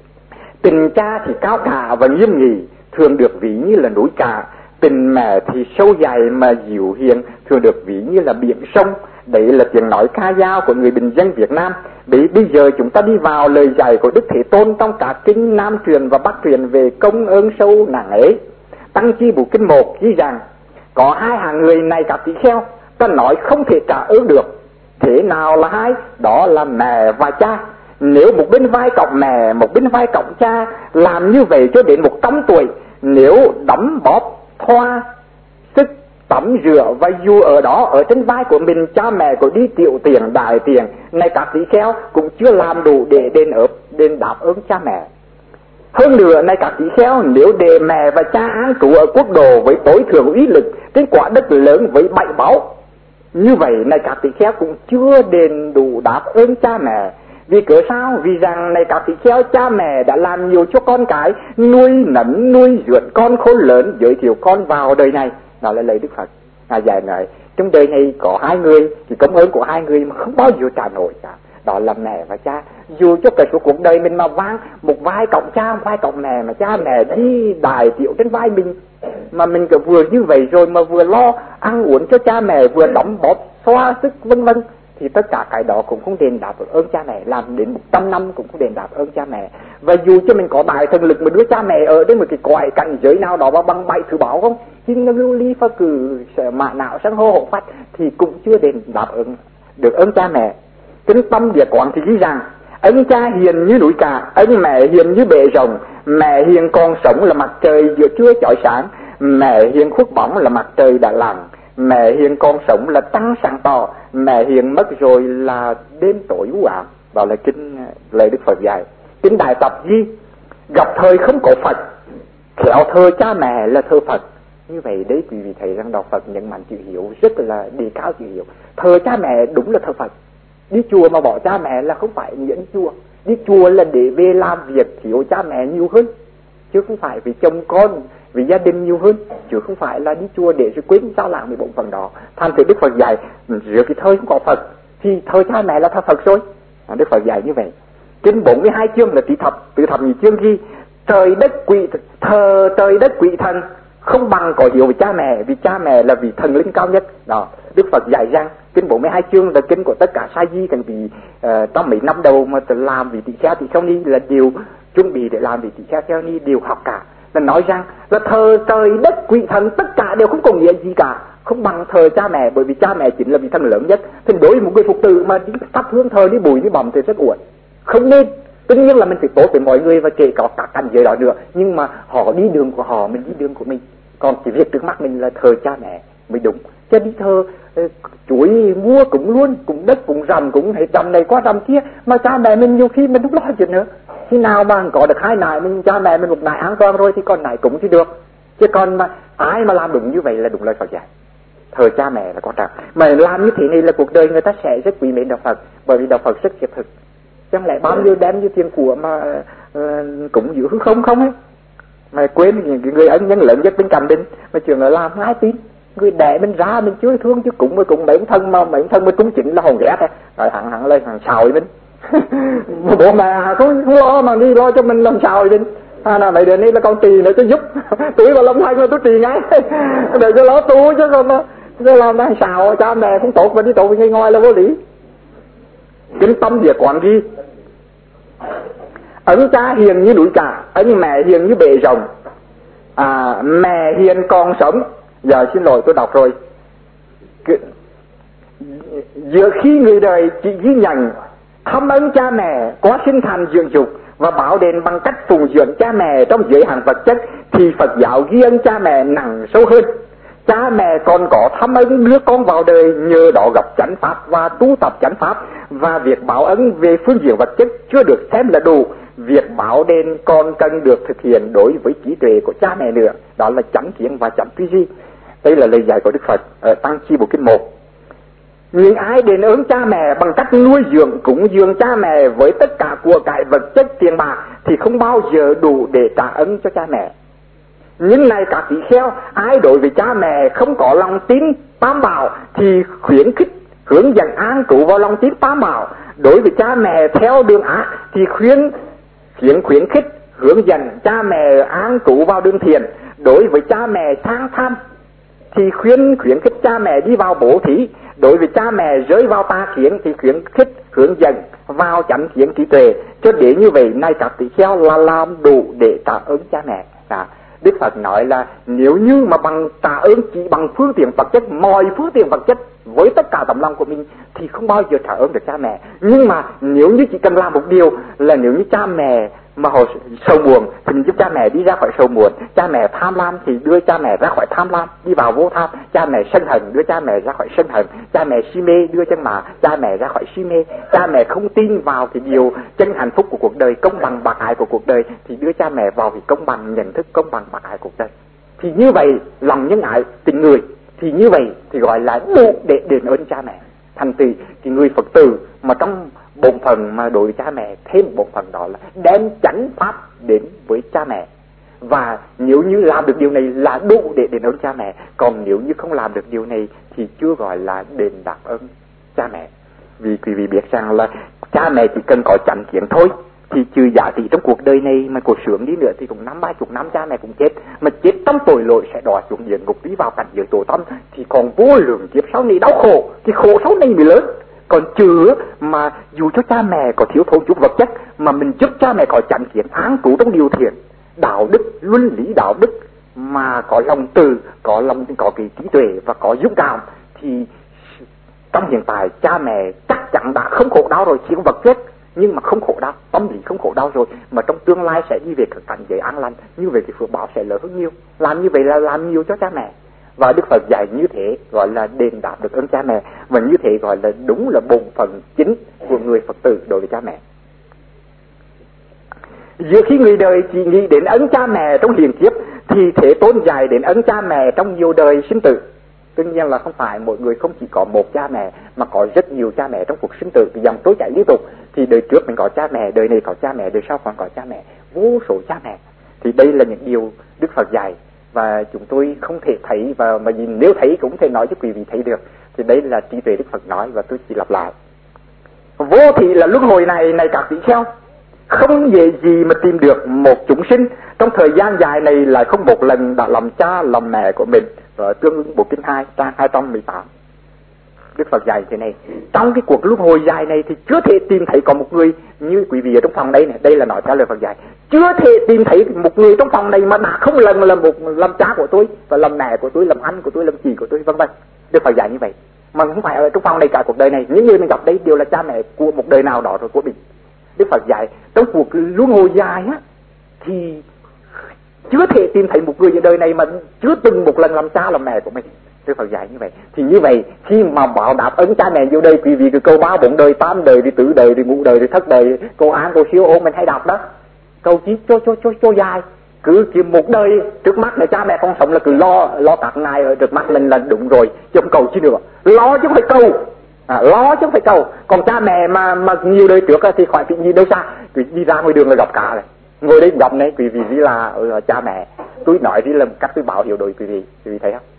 [SPEAKER 1] Tình cha thì cao cả và nghiêm nghị, thường được ví như là núi cả. Tình mẹ thì sâu dài mà dịu hiền, thường được ví như là biển sông. Đấy là tiếng nói ca dao của người bình dân Việt Nam. Bây giờ chúng ta đi vào lời dạy của Đức Thế Tôn trong cả kinh Nam truyền và Bắc truyền về công ơn sâu nặng ấy. Tăng chi bộ kinh 1 ghi rằng có 2 hạng người này các tỷ kheo, ta nói không thể trả ơn được. Thế nào là 2? Đó là mẹ và cha. Nếu một bên vai cọng mẹ, một bên vai cọng cha, làm như vậy cho đến 100 tuổi, nếu đấm bóp, thoa, sức, tắm rửa và dù ở đó, ở trên vai của mình, cha mẹ có đi tiểu tiền, đại tiền, này các tỷ kheo cũng chưa làm đủ để đền đáp ơn cha mẹ. Hơn nữa, này các tỷ kheo, nếu để mẹ và cha an trú ở quốc độ với tối thượng uy lực trên quả đất lớn với 7 báu, như vậy này các tỷ kheo cũng chưa đền đủ đáp ơn cha mẹ. Vì cớ sao? Vì rằng này các tỷ kheo, cha mẹ đã làm nhiều cho con cái, nuôi nấng nuôi dưỡng con khôn lớn, giới thiệu con vào đời này. Đó là lời Đức Phật dạy nói Trong đời này có hai người, thì công ơn của hai người mà không bao giờ trả nổi cả, đó là mẹ và cha. Dù cho cả suốt cuộc đời mình mà vang một vai cọng cha, một vai cọng mẹ, mà cha mẹ đi đài tiệu trên vai mình, mà mình cứ vừa như vậy rồi mà vừa lo ăn uống cho cha mẹ, vừa đóng bóp xoa sức vân vân, thì tất cả cái đó cũng không đền đáp ơn cha mẹ. Làm đến 100 năm cũng không đền đáp ơn cha mẹ. Và dù cho mình có đại thần lực mà đứa cha mẹ ở đến một cái cõi cảnh giới nào đó mà bằng bậy thứ bảo không, nhưng nó lưu ly phá cử mạ não sang hô hộ phát, thì cũng chưa đền đáp ơn được ơn cha mẹ. Kinh Tâm Địa Quán thì ghi rằng ân cha hiền như núi cả, ân mẹ hiền như bể rồng. Mẹ hiền còn sống là mặt trời giữa trưa chói sáng, mẹ hiền khuất bóng là mặt trời đã lặn. Mẹ hiền còn sống là trăng sáng tỏ, mẹ hiền mất rồi là đêm tối u ám. Đó là kinh lời Đức Phật dạy. Kinh Đại Tập ghi gặp thời không có Phật, khéo thờ cha mẹ là thờ Phật. Như vậy đấy quý vị thấy rằng đạo Phật nhận mạnh chữ hiếu, rất là đề cao chữ hiếu. Thờ cha mẹ đúng là thờ Phật. Đi chùa mà bỏ cha mẹ là không phải nghĩa đi chùa. Đi chùa là để về làm việc thiếu cha mẹ nhiều hơn, chứ không phải vì chồng con, vì gia đình nhiều hơn, chứ không phải là đi chùa để rồi quên sao lãng 14 phần đó. Thành thử Đức Phật dạy giữa cái thời không có Phật thì thời cha mẹ là thờ Phật rồi. Đức Phật dạy như vậy. Kinh 42 chương là tự thập nhị chương ghi trời đất quỷ thần không bằng có hiếu với cha mẹ, vì cha mẹ là vị thần linh cao nhất. Đó, Đức Phật dạy rằng kinh 42 chương là kinh của tất cả sa di, cần vì trong mấy năm đầu mà làm vị tỳ kheo ni là đều chuẩn bị để làm vị tỳ kheo ni đều học cả, là nói rằng là thờ trời đất quỷ thần tất cả đều không có nghĩa gì cả, không bằng thờ cha mẹ, bởi vì cha mẹ chính là vị thần lớn nhất. Thì đối với một người Phật tử mà đi thắp hương thờ đi bùi đi bầm thì rất uổng, không nên. Tất nhiên là mình phải tốt với mọi người và kể cả các cảnh giới đó nữa, nhưng mà họ đi đường của họ, mình đi đường của mình. Còn chỉ việc trước mắt mình là thờ cha mẹ mới đúng, chứ đi thờ chuối mua cũng luôn, cũng đất cũng rằm, cũng hết rằm này qua rằm kia, mà cha mẹ mình nhiều khi mình không lo chuyện nữa. Khi nào mà có được hai nại, mình cha mẹ mình một nại an toàn rồi thì còn nại cũng chứ được. Chứ còn mà ai mà làm đúng như vậy là đúng lời Phật dạy, thờ cha mẹ là quan trọng. Mà làm như thế này là cuộc đời người ta sẽ rất quý mến đạo Phật, bởi vì đạo Phật rất thiết thực. Chẳng lẽ bao nhiêu đem như tiền của mà cũng giữ hư không ấy, mà quên những người ân nhân lớn nhất bên cạnh mình, mà trường là làm ai tin. Người đẻ mình ra mình chưa thương chứ cũng với cũng mấy thân mà cũng chính là hồn ghét rồi hẳn lên hàng xào với mình. Bộ mẹ không lo mà đi lo cho mình làm xào với mình. Là mấy đứa này là con tỳ nữa cho giúp tuổi vào lâm thanh là tôi tỳ ngay để cho nó tu, chứ còn nó làm đang xào cha mẹ không tốt mà đi tù ngây ngoi là vô lý. Kinh Tâm Địa Quán ghi ấn cha hiền như núi cả, ấn mẹ hiền như bể rồng. Mẹ hiền còn sống, giờ xin lỗi tôi đọc rồi. Giữa khi người đời chỉ ghi nhận thăm ơn cha mẹ, có sinh thành dưỡng dục và báo đền bằng cách phụng dưỡng cha mẹ trong giới hạn vật chất, thì Phật giáo ghi ơn cha mẹ nặng sâu hơn. Cha mẹ còn có thăm ơn đứa con vào đời, nhờ đó gặp chánh pháp và tu tập chánh pháp, và việc báo ơn về phương diện vật chất chưa được xem là đủ. Việc báo đền còn cần được thực hiện đối với trí tuệ của cha mẹ nữa, đó là chánh kiến và chánh tư duy. Đây là lời dạy của Đức Phật ở Tăng Chi Bộ Kinh 1. Những ai đền ơn cha mẹ bằng cách nuôi dưỡng cúng dường cha mẹ với tất cả của cải vật chất tiền bạc thì không bao giờ đủ để trả ơn cho cha mẹ. Nhưng này các tỷ kheo, ai đối với cha mẹ không có lòng tin tam bảo thì khuyến khích hướng dẫn an trụ vào lòng tin tam bảo. Đối với cha mẹ theo đường ác thì khuyến khích hướng dẫn cha mẹ an trụ vào đường thiện. Đối với cha mẹ sang tham thì khuyến khích cha mẹ đi vào bố thí. Đối với cha mẹ rơi vào tà kiến thì khuyến khích hướng dẫn vào chánh kiến trí tuệ. Cho đến như vậy nay các tỷ kheo là làm đủ để trả ơn cha mẹ. Đức Phật nói là nếu như mà bằng trả ơn chỉ bằng phương tiện vật chất, mọi phương tiện vật chất với tất cả tấm lòng của mình thì không bao giờ trả ơn được cha mẹ. Nhưng mà nếu như chỉ cần làm một điều là nếu như cha mẹ mà họ sầu muộn thì mình giúp cha mẹ đi ra khỏi sầu muộn. Cha mẹ tham lam thì đưa cha mẹ ra khỏi tham lam, đi vào vô tham. Cha mẹ sân hận đưa cha mẹ ra khỏi sân hận. Cha mẹ si mê đưa cha mẹ ra khỏi si mê. Cha mẹ không tin vào cái điều chân hạnh phúc của cuộc đời, công bằng bạc ái của cuộc đời thì đưa cha mẹ vào cái công bằng, nhận thức công bằng bạc ái cuộc đời. Thì như vậy lòng nhân ái tình người, thì như vậy thì gọi là đủ để đền ơn cha mẹ. Thành từ cái người Phật tử mà trong bổn phận mà đối với cha mẹ thêm một bổn phận đó là đem chánh pháp đến với cha mẹ, Và nếu như làm được điều này là đủ để đền ơn cha mẹ. Còn nếu như không làm được điều này thì chưa gọi là đền đáp ơn cha mẹ. Vì quý vị biết rằng là cha mẹ chỉ cần có chánh kiến thôi, thì trừ giá trị trong cuộc đời này mà cuộc sướng đi nữa thì cũng 50-60 năm cha mẹ cũng chết. Mà chết trong tội lỗi sẽ đọa xuống địa ngục, đi vào cảnh giới tối tăm, thì còn vô lượng kiếp sau này đau khổ, thì khổ sau này mới lớn. Còn chứ mà dù cho cha mẹ có thiếu thốn chút vật chất, mà mình giúp cha mẹ có chánh kiến, án trú trong điều thiện, đạo đức, luân lý đạo đức, mà có lòng từ, có cái trí tuệ và có dũng cảm, thì trong hiện tại cha mẹ chắc chắn đã không khổ đau rồi, chỉ có vật chất nhưng mà không khổ đau, tâm lý không khổ đau rồi, mà trong tương lai sẽ đi về cảnh giới an lành. Như vậy thì phước báo sẽ lớn hơn nhiều. Làm như vậy là làm nhiều cho cha mẹ. Và Đức Phật dạy như thế gọi là đền đáp được ơn cha mẹ, và như thế gọi là đúng là bổn phận chính của người Phật tử đối với cha mẹ. Giữa khi người đời chỉ nghĩ đến ơn cha mẹ trong hiện kiếp, thì Thế Tôn dạy đến ơn cha mẹ trong nhiều đời sinh tử. Tất nhiên là không phải mỗi người không chỉ có một cha mẹ, mà có rất nhiều cha mẹ trong cuộc sinh tử, cái dòng trôi chảy liên tục. Thì đời trước mình có cha mẹ, đời này có cha mẹ, đời sau còn có cha mẹ, vô số cha mẹ. Thì đây là những điều Đức Phật dạy, và chúng tôi không thể thấy, và mà nếu thấy cũng thể nói cho quý vị thấy được. Thì đây là trí tuệ Đức Phật nói, và tôi chỉ lặp lại. Vô thị là luân hồi này các tỷ kheo, không dễ gì mà tìm được một chúng sinh trong thời gian dài này lại không một lần đã làm cha làm mẹ của mình. Và tương ứng Bộ Kinh 2 trang 218, Đức Phật dạy thế này: trong cái cuộc luân hồi dài này thì chưa thể tìm thấy có một người như quý vị ở trong phòng đây này, đây là nói theo lời Phật dạy, chưa thể tìm thấy một người trong phòng này mà đã không lần làm cha của tôi, và làm mẹ của tôi, làm anh của tôi, làm chị của tôi, vân vân. Đức Phật dạy như vậy. Mà không phải ở trong phòng này cả cuộc đời này, những người mình gặp đây đều là cha mẹ của một đời nào đó rồi của mình. Đức Phật dạy trong cuộc luân hồi dài á, thì chưa thể tìm thấy một người ở đời này mà chưa từng một lần làm cha làm mẹ của mình. Đức Phật dạy như vậy. Thì như vậy khi mà bảo đáp ơn cha mẹ vô đây, quý vị cứ câu 3, 4 đời, 8 đời, đi 4 đời, đi 5 đời, đi thất đời, câu án, câu siêu ôm mình hay đọc đó. Câu chí cho dài. Cứ một đời trước mắt là cha mẹ con sống là cứ lo các ngài ở trước mắt mình là đúng rồi, chứ không cầu chi nữa. Lo chứ không phải câu. Lo chứ không phải cầu. Còn cha mẹ mà nhiều đời trước thì khỏi chuyện gì đâu xa. Cứ đi ra ngoài đường là gặp cả này. Ngồi đây gặp này quý vị vì là cha mẹ. Tôi nói đi là cách tôi bảo hiểu đối quý vị thấy không?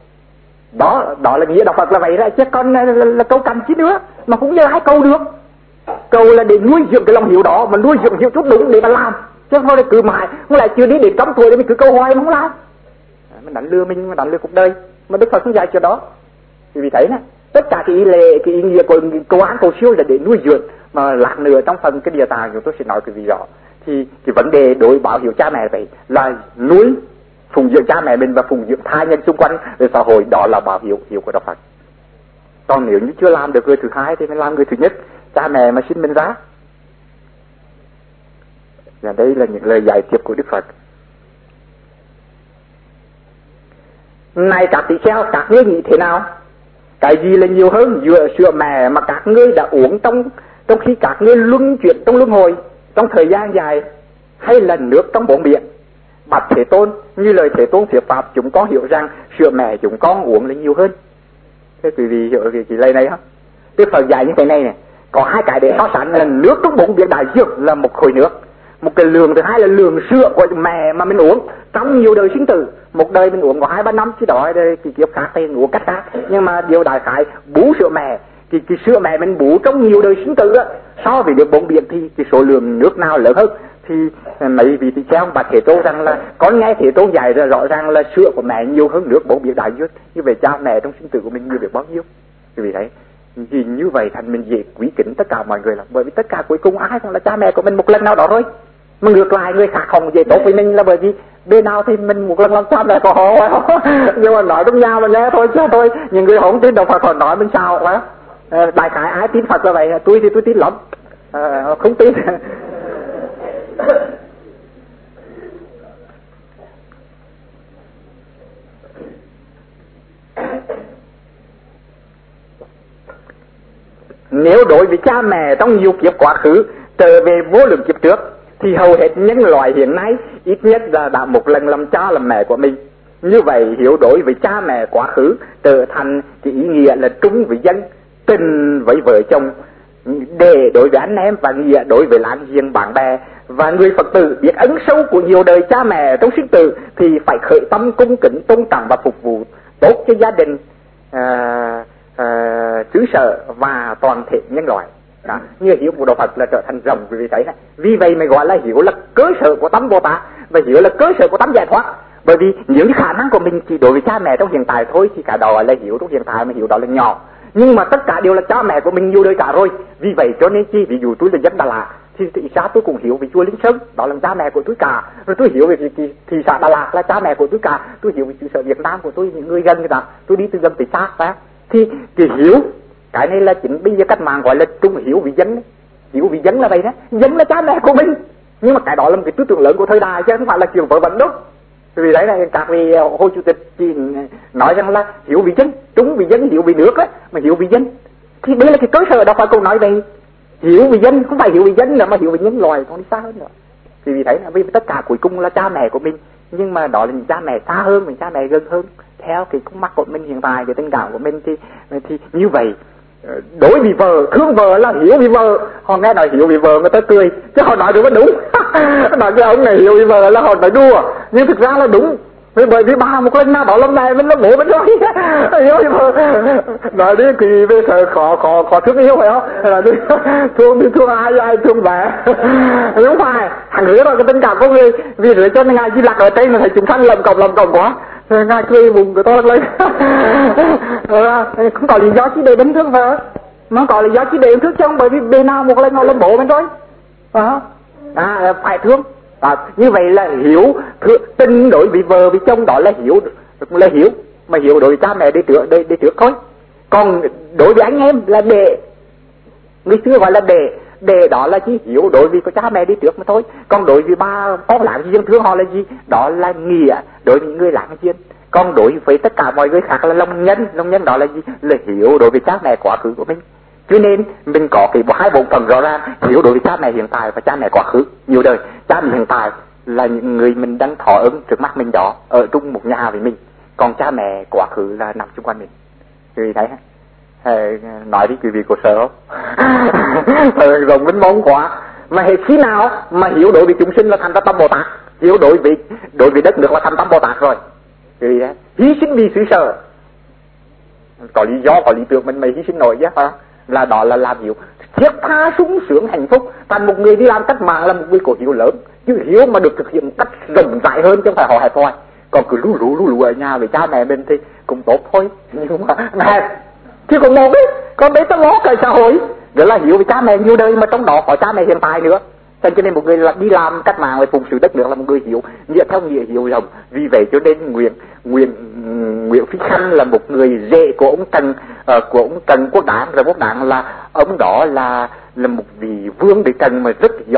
[SPEAKER 1] Đó là nghĩa đạo Phật là vậy đó, chứ con là câu cần chi nữa, mà cũng như ai câu được. Câu là để nuôi dưỡng cái lòng hiểu đó, mà nuôi dưỡng hiểu chút đúng để mà làm, chứ không phải cứ mãi không lại chưa đi đến trong tuổi để mình cứ câu hoài mà không làm. Mình đánh lừa mình, mình đánh lừa cuộc đời, mà Đức Phật không dạy chuyện đó. Vì thấy nè, tất cả cái ý nghĩa của câu án câu siêu là để nuôi dưỡng, mà lạc nữa trong phần cái địa tạng chúng tôi sẽ nói quý vị rõ. Thì cái vấn đề đối bảo hiểu cha mẹ vậy là nuôi phụng dưỡng cha mẹ mình và phụng dưỡng thai nhân xung quanh về xã hội, đó là bảo hiểu của Đạo Phật. Còn nếu như chưa làm được người thứ hai thì mình làm người thứ nhất, cha mẹ mà sinh mình ra. Và đây là những lời dạy tiếp của Đức Phật. Này các tỷ kheo, các ngươi nghĩ thế nào? Cái gì là nhiều hơn, giữa sữa mẹ mà các ngươi đã uống trong khi các ngươi luân chuyển trong luân hồi trong thời gian dài, hay là nước trong bồn biển? Bạch Thế Tôn, như lời Thế Tôn thuyết pháp, chúng con hiểu rằng sữa mẹ chúng con uống là nhiều hơn. Thế quý vị hiểu cái lời này không? Đức Phật dạy như thế này này, có hai cái để so sánh là nước trong bồn biển đại dương là một khối nước, một cái lượng, thứ hai là lượng sữa của mẹ mà mình uống trong nhiều đời sinh tử. Một đời mình uống có 2-3 năm chứ đó cái kiếp khác thì uống cách khác, nhưng mà điều đại khái bú sữa mẹ, cái sữa mẹ mình bú trong nhiều đời sinh tử đó, so với nước bồn biển thì cái số lượng nước nào lớn hơn? Thì mấy vị tỷ kheo bà Thế Tôn rằng là con nghe Thế Tôn dạy rõ ràng là sữa của mẹ nhiều hơn nước bồn biển đại dương. Như vậy cha mẹ trong sinh tử của mình nhiều được bao nhiêu? Quý vị thấy vì như vậy thành mình dễ quý kính tất cả mọi người lắm, bởi vì tất cả cuối cùng ai cũng là cha mẹ của mình một lần nào đó thôi. Mà ngược lại người khác không dễ tốt với mình là bởi vì bên nào thì mình một lần làm cha mẹ của họ. Nhưng mà nói trong nhau mà nghe thôi chứ thôi. Những người không tin Đạo Phật họ nói mình sao quá. Đại khái ai tin Phật là vậy, tôi thì tôi tin lắm, không tin. Nếu đối với cha mẹ trong nhiều kiếp quá khứ trở về vô lượng kiếp trước, thì hầu hết những loài hiện nay ít nhất là đã một lần làm cha làm mẹ của mình. Như vậy hiểu đối với cha mẹ quá khứ trở thành cái ý nghĩa là trung với dân, tình với vợ chồng, để đối với anh em, và nghĩa đối với láng giềng bạn bè, và người Phật tử biết ấn sâu của nhiều đời cha mẹ trong sinh tử thì phải khởi tâm cung kính tôn trọng và phục vụ tốt cho gia đình, xứ sở và toàn thể nhân loại. Đó, như hiếu của đạo Phật là trở thành rồng vì thấy này. Vì vậy mới gọi là hiếu là cơ sở của tấm Bồ Tát và hiếu là cơ sở của tấm giải thoát. Bởi vì những khả năng của mình chỉ đối với cha mẹ trong hiện tại thôi thì cả đó là hiếu trong hiện tại, mà hiếu đó là nhỏ. Nhưng mà tất cả đều là cha mẹ của mình nhiều đời cả rồi. Vì vậy cho nên chi, ví dụ tôi là dân Đà Lạt thì thị xã tôi cũng hiểu về chùa Linh Sơn, đó là cha mẹ của tôi cả. Rồi tôi hiểu về thị xã Đà Lạt là cha mẹ của tôi cả. Tôi hiểu về xứ sở Việt Nam của tôi, những người gần người ta, tôi đi từ gần tới xa phải. Thì cái hiếu, cái này là chính bây giờ cách mạng gọi là trung hiếu vì dân đấy. Hiếu vì dân là vậy đó, dân là cha mẹ của mình. Nhưng mà cái đó là một cái tư tưởng lớn của thời đại chứ không phải là chuyện vớ vẩn đâu. Vì đấy là các vị Hồ Chủ tịch chỉ nói rằng là hiếu vì dân, trung vì dân, hiếu vì nước á, mà hiếu vì dân. Thì đây là cái cơ sở đó, phải câu nói về hiếu vì dân, không phải hiếu vì dân nữa mà hiếu vì nhân loại, còn đi xa hơn nữa. Thì vì thế là vì tất cả cuối cùng là cha mẹ của mình, nhưng mà đó là những cha mẹ xa hơn, những cha mẹ gần hơn theo cái khung mắt của mình hiện tại, cái tình cảm của mình thì như vậy. Đối vì vợ, thương vợ là hiểu vì vợ. Họ nghe nói hiểu vì vợ người ta cười, chứ họ nói được đúng. Nói cái ông này hiểu vì vợ là họ nói đùa, nhưng thực ra là đúng. Bởi vì bà một lần nào đó lần này mình là bố mình rồi. Hiểu vì vợ. Nói đi thì bây giờ khó thương yêu phải không? Là đi thương ai thương mẹ. Đúng phải. Thằng rứa rồi cái tình cảm của người. Vì rứa cho nên ngài Di Lặc ở trên là thầy chúng sanh lầm còng quá. Ngài cười vùng của tôi lên. Không có lý do chỉ để đánh thương vợ, mà có lý do chỉ để thương chồng, bởi vì bề nào một lần họ làm bố mình rồi. Phải thương. Như vậy là hiểu tình đối với vợ với chồng, đó là hiểu, mà hiểu đối với cha mẹ đi trước thôi. Còn đối với anh em là đệ, người xưa gọi là đệ đó là chỉ hiểu đối với cha mẹ đi trước mà thôi. Còn đối với ba con láng giềng thương họ là gì? Đó là nghĩa đối với người láng giềng. Còn đối với tất cả mọi người khác là lòng nhân đó là gì? Là hiểu đối với cha mẹ quá khứ của mình. Cho nên mình có cái hai bộ phận rõ ràng, hiểu đối với cha mẹ hiện tại và cha mẹ quá khứ nhiều đời. Cha mẹ hiện tại là những người mình đang thọ ơn trước mắt mình đó, ở chung một nhà với mình. Còn cha mẹ quá khứ là nằm xung quanh mình. Quý vị thấy nói đi quý vị có sợ không? Rồng minh mông quá. Mà hệ khi nào mà hiểu đối với chúng sinh là thành tâm Bồ Tát, hiểu đối với đất nước là thành tâm Bồ Tát rồi. Quý vị đấy, hy sinh vì xứ sở, có lý do, có lý tưởng mình mới hy sinh nổi chứ, là đó là làm hiếu, thiết tha sung sướng hạnh phúc. Thành một người đi làm cách mạng là một người có hiếu lớn, chứ hiếu mà được thực hiện một cách rộng rãi hơn chứ không phải họ hẹp hòi. Còn cứ lú ở nhà với cha mẹ mình thì cũng tốt thôi, nhưng mà hẹp chứ còn một ấy, còn đấy ta lo cái xã hội, đó là hiếu với cha mẹ nhiều đời, mà trong đó có cha mẹ hiện tại nữa. Cho nên một người là đi làm cách mạng về phụng sự đất nước là một người hiểu, nghĩa theo nghĩa hiểu rộng. Vì vậy cho nên Nguyễn Phi Khanh là một người rể của ông Trần Quốc Đảng. Trần Quốc Đảng là ông đó là một vị vương để Trần mà rất giỏi.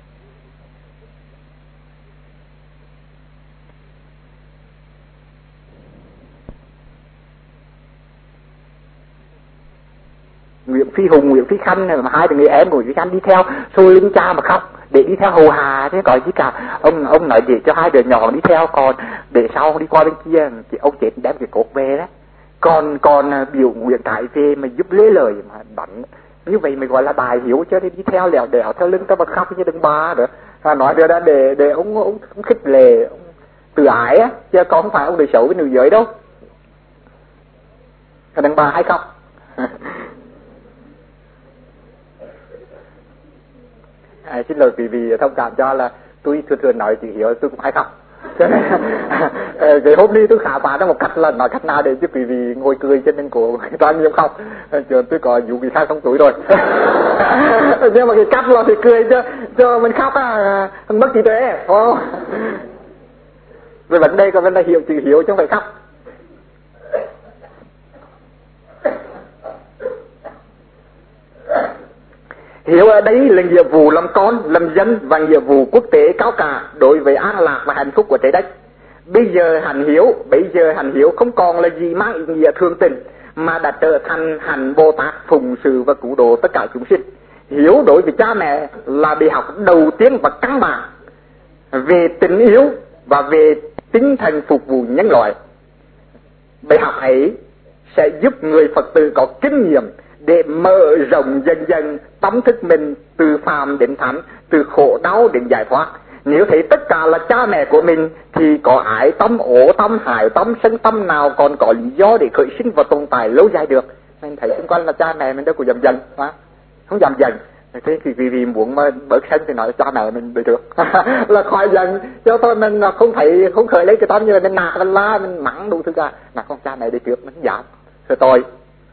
[SPEAKER 1] Nguyễn Phi Hùng, Nguyễn Phi Khanh, hai người em của Nguyễn Phi Khanh đi theo xôi linh cha mà khóc để đi theo hầu hà chứ có gì cả. Ông nói để cho hai đứa nhỏ đi theo, còn để sau đi qua bên kia thì ông chết đem cái cốt về đó. Còn biểu Nguyễn Trãi về mà giúp lễ lời mà đánh như vậy mới gọi là đại hiếu, chứ đi theo lèo đèo theo lưng tao mà khóc như đừng ba nữa. Nói đưa ra để ông khích lệ, ông tự ái á, chứ còn không phải ông để xấu với nữ giới đâu. Đừng ba hay khóc. Xin lỗi quý vị thông cảm cho là tôi thường nói chữ hiếu, tôi cũng hay khóc. Cho nên cái hôm nay tôi khả phá ra một cách là nói cách nào để cho quý vị ngồi cười cho nên của toàn nhiều khóc. Chứ tôi có dụ người khác trong túi rồi. Nhưng mà cái cách là thì cười cho mình khóc mất trí tuệ, phải không? Rồi vấn đề có vấn đề hiểu chữ hiếu chứ không phải khóc. Hiếu ở đây là nghĩa vụ làm con, làm dân và nghĩa vụ quốc tế cao cả đối với an lạc và hạnh phúc của trái đất. Bây giờ hành hiếu không còn là gì mang ý nghĩa thường tình, mà đã trở thành hành Bồ Tát phụng sự và cứu độ tất cả chúng sinh. Hiếu đối với cha mẹ là bài học đầu tiên và căn bản về tình yêu và về tinh thần phục vụ nhân loại. Bài học ấy sẽ giúp người Phật tử có kinh nghiệm để mở rộng dần dần tâm thức mình từ phàm đến thánh, từ khổ đau đến giải thoát. Nếu thấy tất cả là cha mẹ của mình thì có ái tâm, ố tâm, hại tâm, sân tâm nào còn có lý do để khởi sinh và tồn tại lâu dài được. Mình thấy xung quanh là cha mẹ mình đâu có dần dần, không dần dần. Thế thì vì muốn mà bớt sân thì nói cha mẹ mình được là khỏi dần, cho thôi mình không thấy không khởi lấy cái tâm như là mình nạt mình la mình mắng đủ thứ cả, là con cha mẹ đi trước mình giảm rồi tôi.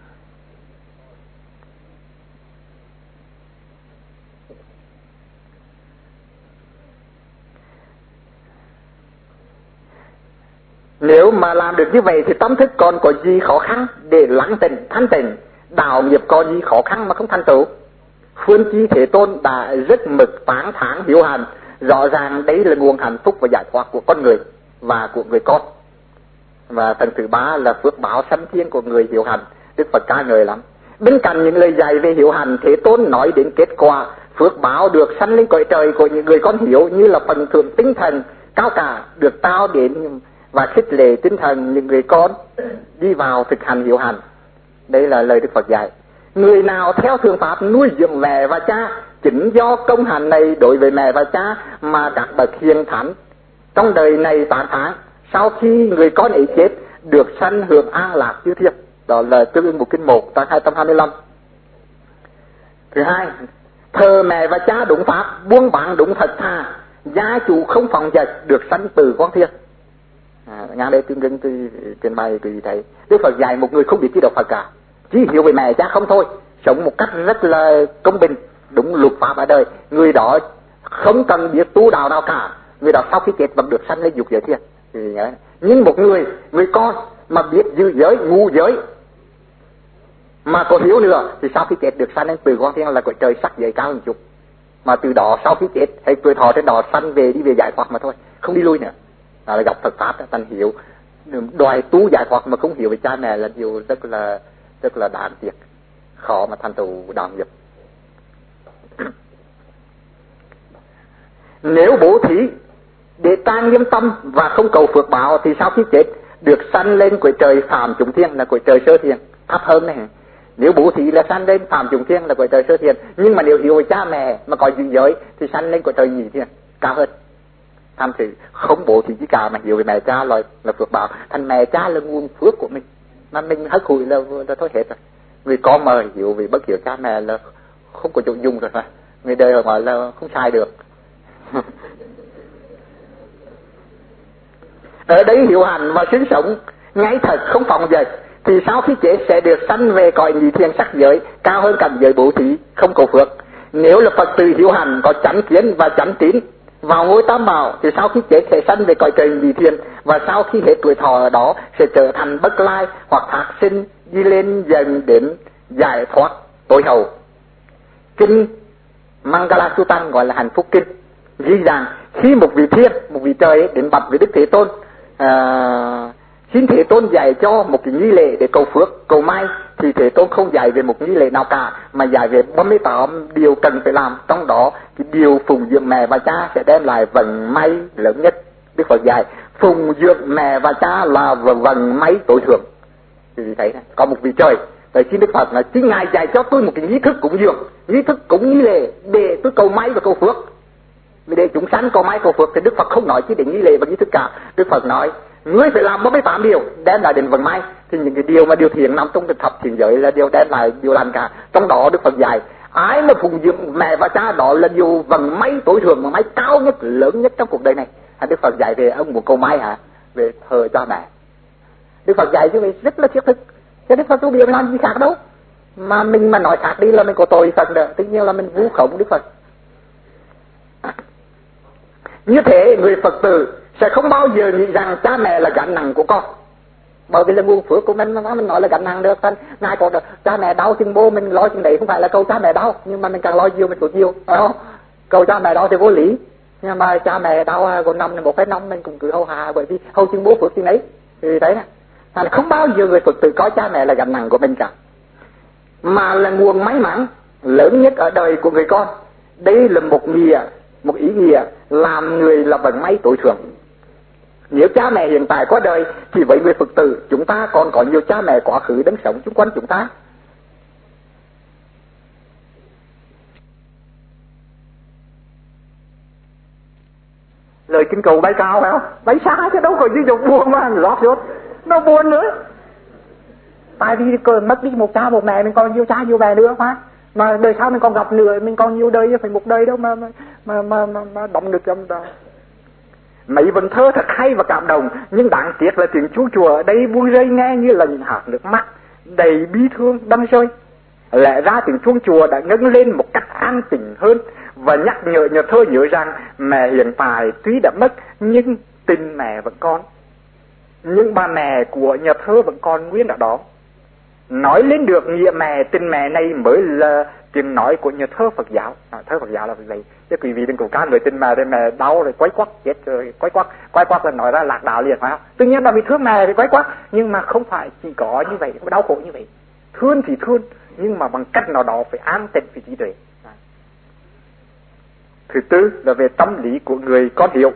[SPEAKER 1] Nếu mà làm được như vậy thì tâm thức còn có gì khó khăn để lắng tịnh, thanh tịnh. Đạo nghiệp có gì khó khăn mà không thành tựu. Phương Chi Thế Tôn đã rất mực tán thán hiểu hành. Rõ ràng đấy là nguồn hạnh phúc và giải thoát của con người và của người con. Và phần thứ ba là phước báo sanh thiên của người hiểu hành. Đức Phật ca ngợi lắm. Bên cạnh những lời dạy về hiểu hành, Thế Tôn nói đến kết quả phước báo được sanh lên cõi trời của những người con hiểu, như là phần thưởng tinh thần cao cả được trao đến và khích lệ tinh thần những người con đi vào thực hành hiểu hành. Đây là lời Đức Phật dạy. Người nào theo thương pháp nuôi dưỡng mẹ và cha, chính do công hành này đối với mẹ và cha mà các bậc hiền thánh trong đời này tán thán, sau khi người con ấy chết được sanh hưởng an lạc chư thiên. Đó là tương ứng một kinh 1 trang 225. Thứ hai, thờ mẹ và cha đúng pháp, buông bán đúng thật thà, gia chủ không phòng giật, được sanh từ con thiên. Ngang đây tương ứng trên bài quý vị thấy Đức Phật dạy một người không biết chi đọc Phật cả, chỉ hiểu về mẹ cha không thôi, sống một cách rất là công bình, đúng luật pháp ở đời, người đó không cần biết tu đạo nào cả, người đó sau khi chết vẫn được sanh lên dục giới thiên. Nhưng một người con mà biết giữ giới, ngu giới mà có hiểu nữa thì sau khi chết được sanh lên từ con thiên, là cõi trời sắc giới cao hơn chút, mà từ đó sau khi chết hay tuổi thọ trên đó sanh về đi về giải thoát mà thôi, không đi lui nữa. Là gặp Phật pháp thành hiểu đòi tu giải thoát mà không hiểu về cha mẹ là điều rất là đáng tiếc, khó mà thành tựu đạo nghiệp. Nếu bố thí để trang nghiêm tâm và không cầu phước báo thì sau khi chết được sanh lên cõi trời phàm chúng thiên, là cõi trời sơ thiên, thấp hơn này. Nếu bố thí là sanh lên phàm chúng thiên là cõi trời sơ thiên, nhưng mà nếu hiểu về cha mẹ mà có giữ giới thì sanh lên cõi trời nhị thiên, cao hơn. Tham thì không bố thí gì cả mà hiểu về mẹ cha là phước báo, thành mẹ cha là nguồn phước của mình, mà mình hất hủi là thôi hết rồi. Người con mà hiểu về bất hiểu cha mẹ là không có chỗ dùng rồi, người đời họ gọi là không sai được. Ở đấy hiểu hành và sinh sống ngay thật không phòng dệt thì sau khi chết sẽ được sanh về cõi nhị thiên sắc giới, cao hơn cảnh giới bố thí không cầu phước. Nếu là Phật tử hiểu hành có chánh kiến và chánh tín vào ngôi tam bảo thì sau khi chết sẽ sanh về cõi trời nhị thiên, và sau khi hết tuổi thọ ở đó sẽ trở thành bất lai hoặc thác sinh đi lên dần đến giải thoát tối hậu. Kinh Mangala Suttan gọi là hạnh phúc kinh ghi rằng khi một vị thiên, một vị trời đến bạch với Đức Thế Tôn, xin Thế Tôn dạy cho một cái nghi lễ để cầu phước, cầu may, thì Thế Tôn không dạy về một nghi lễ nào cả, mà dạy về 38 điều cần phải làm. Trong đó cái điều phụng dưỡng mẹ và cha sẽ đem lại vận may lớn nhất. Đức Phật dạy phụng dưỡng mẹ và cha là vận may tối thượng. Thì thấy này, có một vị trời tại xin Đức Phật là chính Ngài dạy cho tôi một cái nghi thức cúng dường, nghi thức cúng nghi lễ để tôi cầu may và cầu phước. Vì để chúng sanh cầu may cầu phước thì Đức Phật không nói chỉ đến nghi lễ và nghi thức cả. Đức Phật nói ngươi phải làm 48 điều đem lại đến vận may. Thì những cái điều mà điều thiện nằm trong thập thiện giới là điều đem lại điều lành cả. Trong đó Đức Phật dạy ai mà phụng dưỡng mẹ và cha đó là điều vận may tối thượng, vận may cao nhất, lớn nhất trong cuộc đời này. Đức Phật dạy về ông muốn cầu may hả? Về thờ cha mẹ. Đức Phật dạy như vậy rất là thiết thực. Chứ Đức Phật đâu biết làm gì khác đâu. Mà mình mà nói khác đi là mình có tội Phật nữa. Tất nhiên là mình vu khống Đức Phật. Như thế người Phật tử sẽ không bao giờ nghĩ rằng cha mẹ là gánh nặng của con, bởi vì là nguồn phước của mình nói là gánh nặng được. Ngài còn cha mẹ đau chừng bố mình lo chừng đấy, không phải là câu cha mẹ đau, nhưng mà mình càng lo nhiều mình có nhiều, phải không? Câu cha mẹ đau thì vô lý, nhưng mà cha mẹ đau còn năm một cái năm mình cũng cứ hầu hạ, bởi vì hầu chừng bố phước chừng ấy. Thì thấy nè, thành không bao giờ người Phật tử coi cha mẹ là gánh nặng của mình cả, mà là nguồn may mắn lớn nhất ở đời của người con. Đây là một ý nghĩa làm người là vận may tối thượng. Nếu cha mẹ hiện tại qua đời thì với người Phật tử chúng ta còn có nhiều cha mẹ quá khứ đang sống xung quanh chúng ta. Lời kinh cầu bay cao phải không? Bay xa chứ đâu có gì được buồn mà lót rốt. Nó buồn nữa. Tại vì mất đi một cha một mẹ, mình còn nhiều cha nhiều mẹ nữa mà đời sau mình còn gặp nữa, mình còn nhiều đời, phải một đời đâu mà đóng được trong đó. Mấy vần thơ thật hay và cảm động, nhưng đáng tiếc là tiếng Chúa chùa ở đây buông rơi nghe như là những hạt nước mắt đầy bi thương đâm rơi. Lẽ ra tiếng chuông chùa đã ngân lên một cách an tĩnh hơn và nhắc nhở nhà thơ nhớ rằng mẹ hiện tại tuy đã mất nhưng tình mẹ vẫn còn. Nhưng bà mẹ của nhà thơ vẫn còn nguyên ở đó. Nói lên được nghĩa mẹ, tình mẹ này mới là tiếng nói của nhà thơ Phật giáo. Thơ Phật giáo là vậy. Chứ quý vị đừng cố can với tình mẹ thì mẹ đau rồi quấy quắc chết rồi quay quắc là nói ra lạc đạo liền phải không? Tất nhiên là vì thương mẹ thì quấy quắc, nhưng mà không phải chỉ có như vậy, đau khổ như vậy. Thương thì thương, nhưng mà bằng cách nào đó phải an tịnh, phải trí tuệ. Thứ tư là về tâm lý của người con hiểu.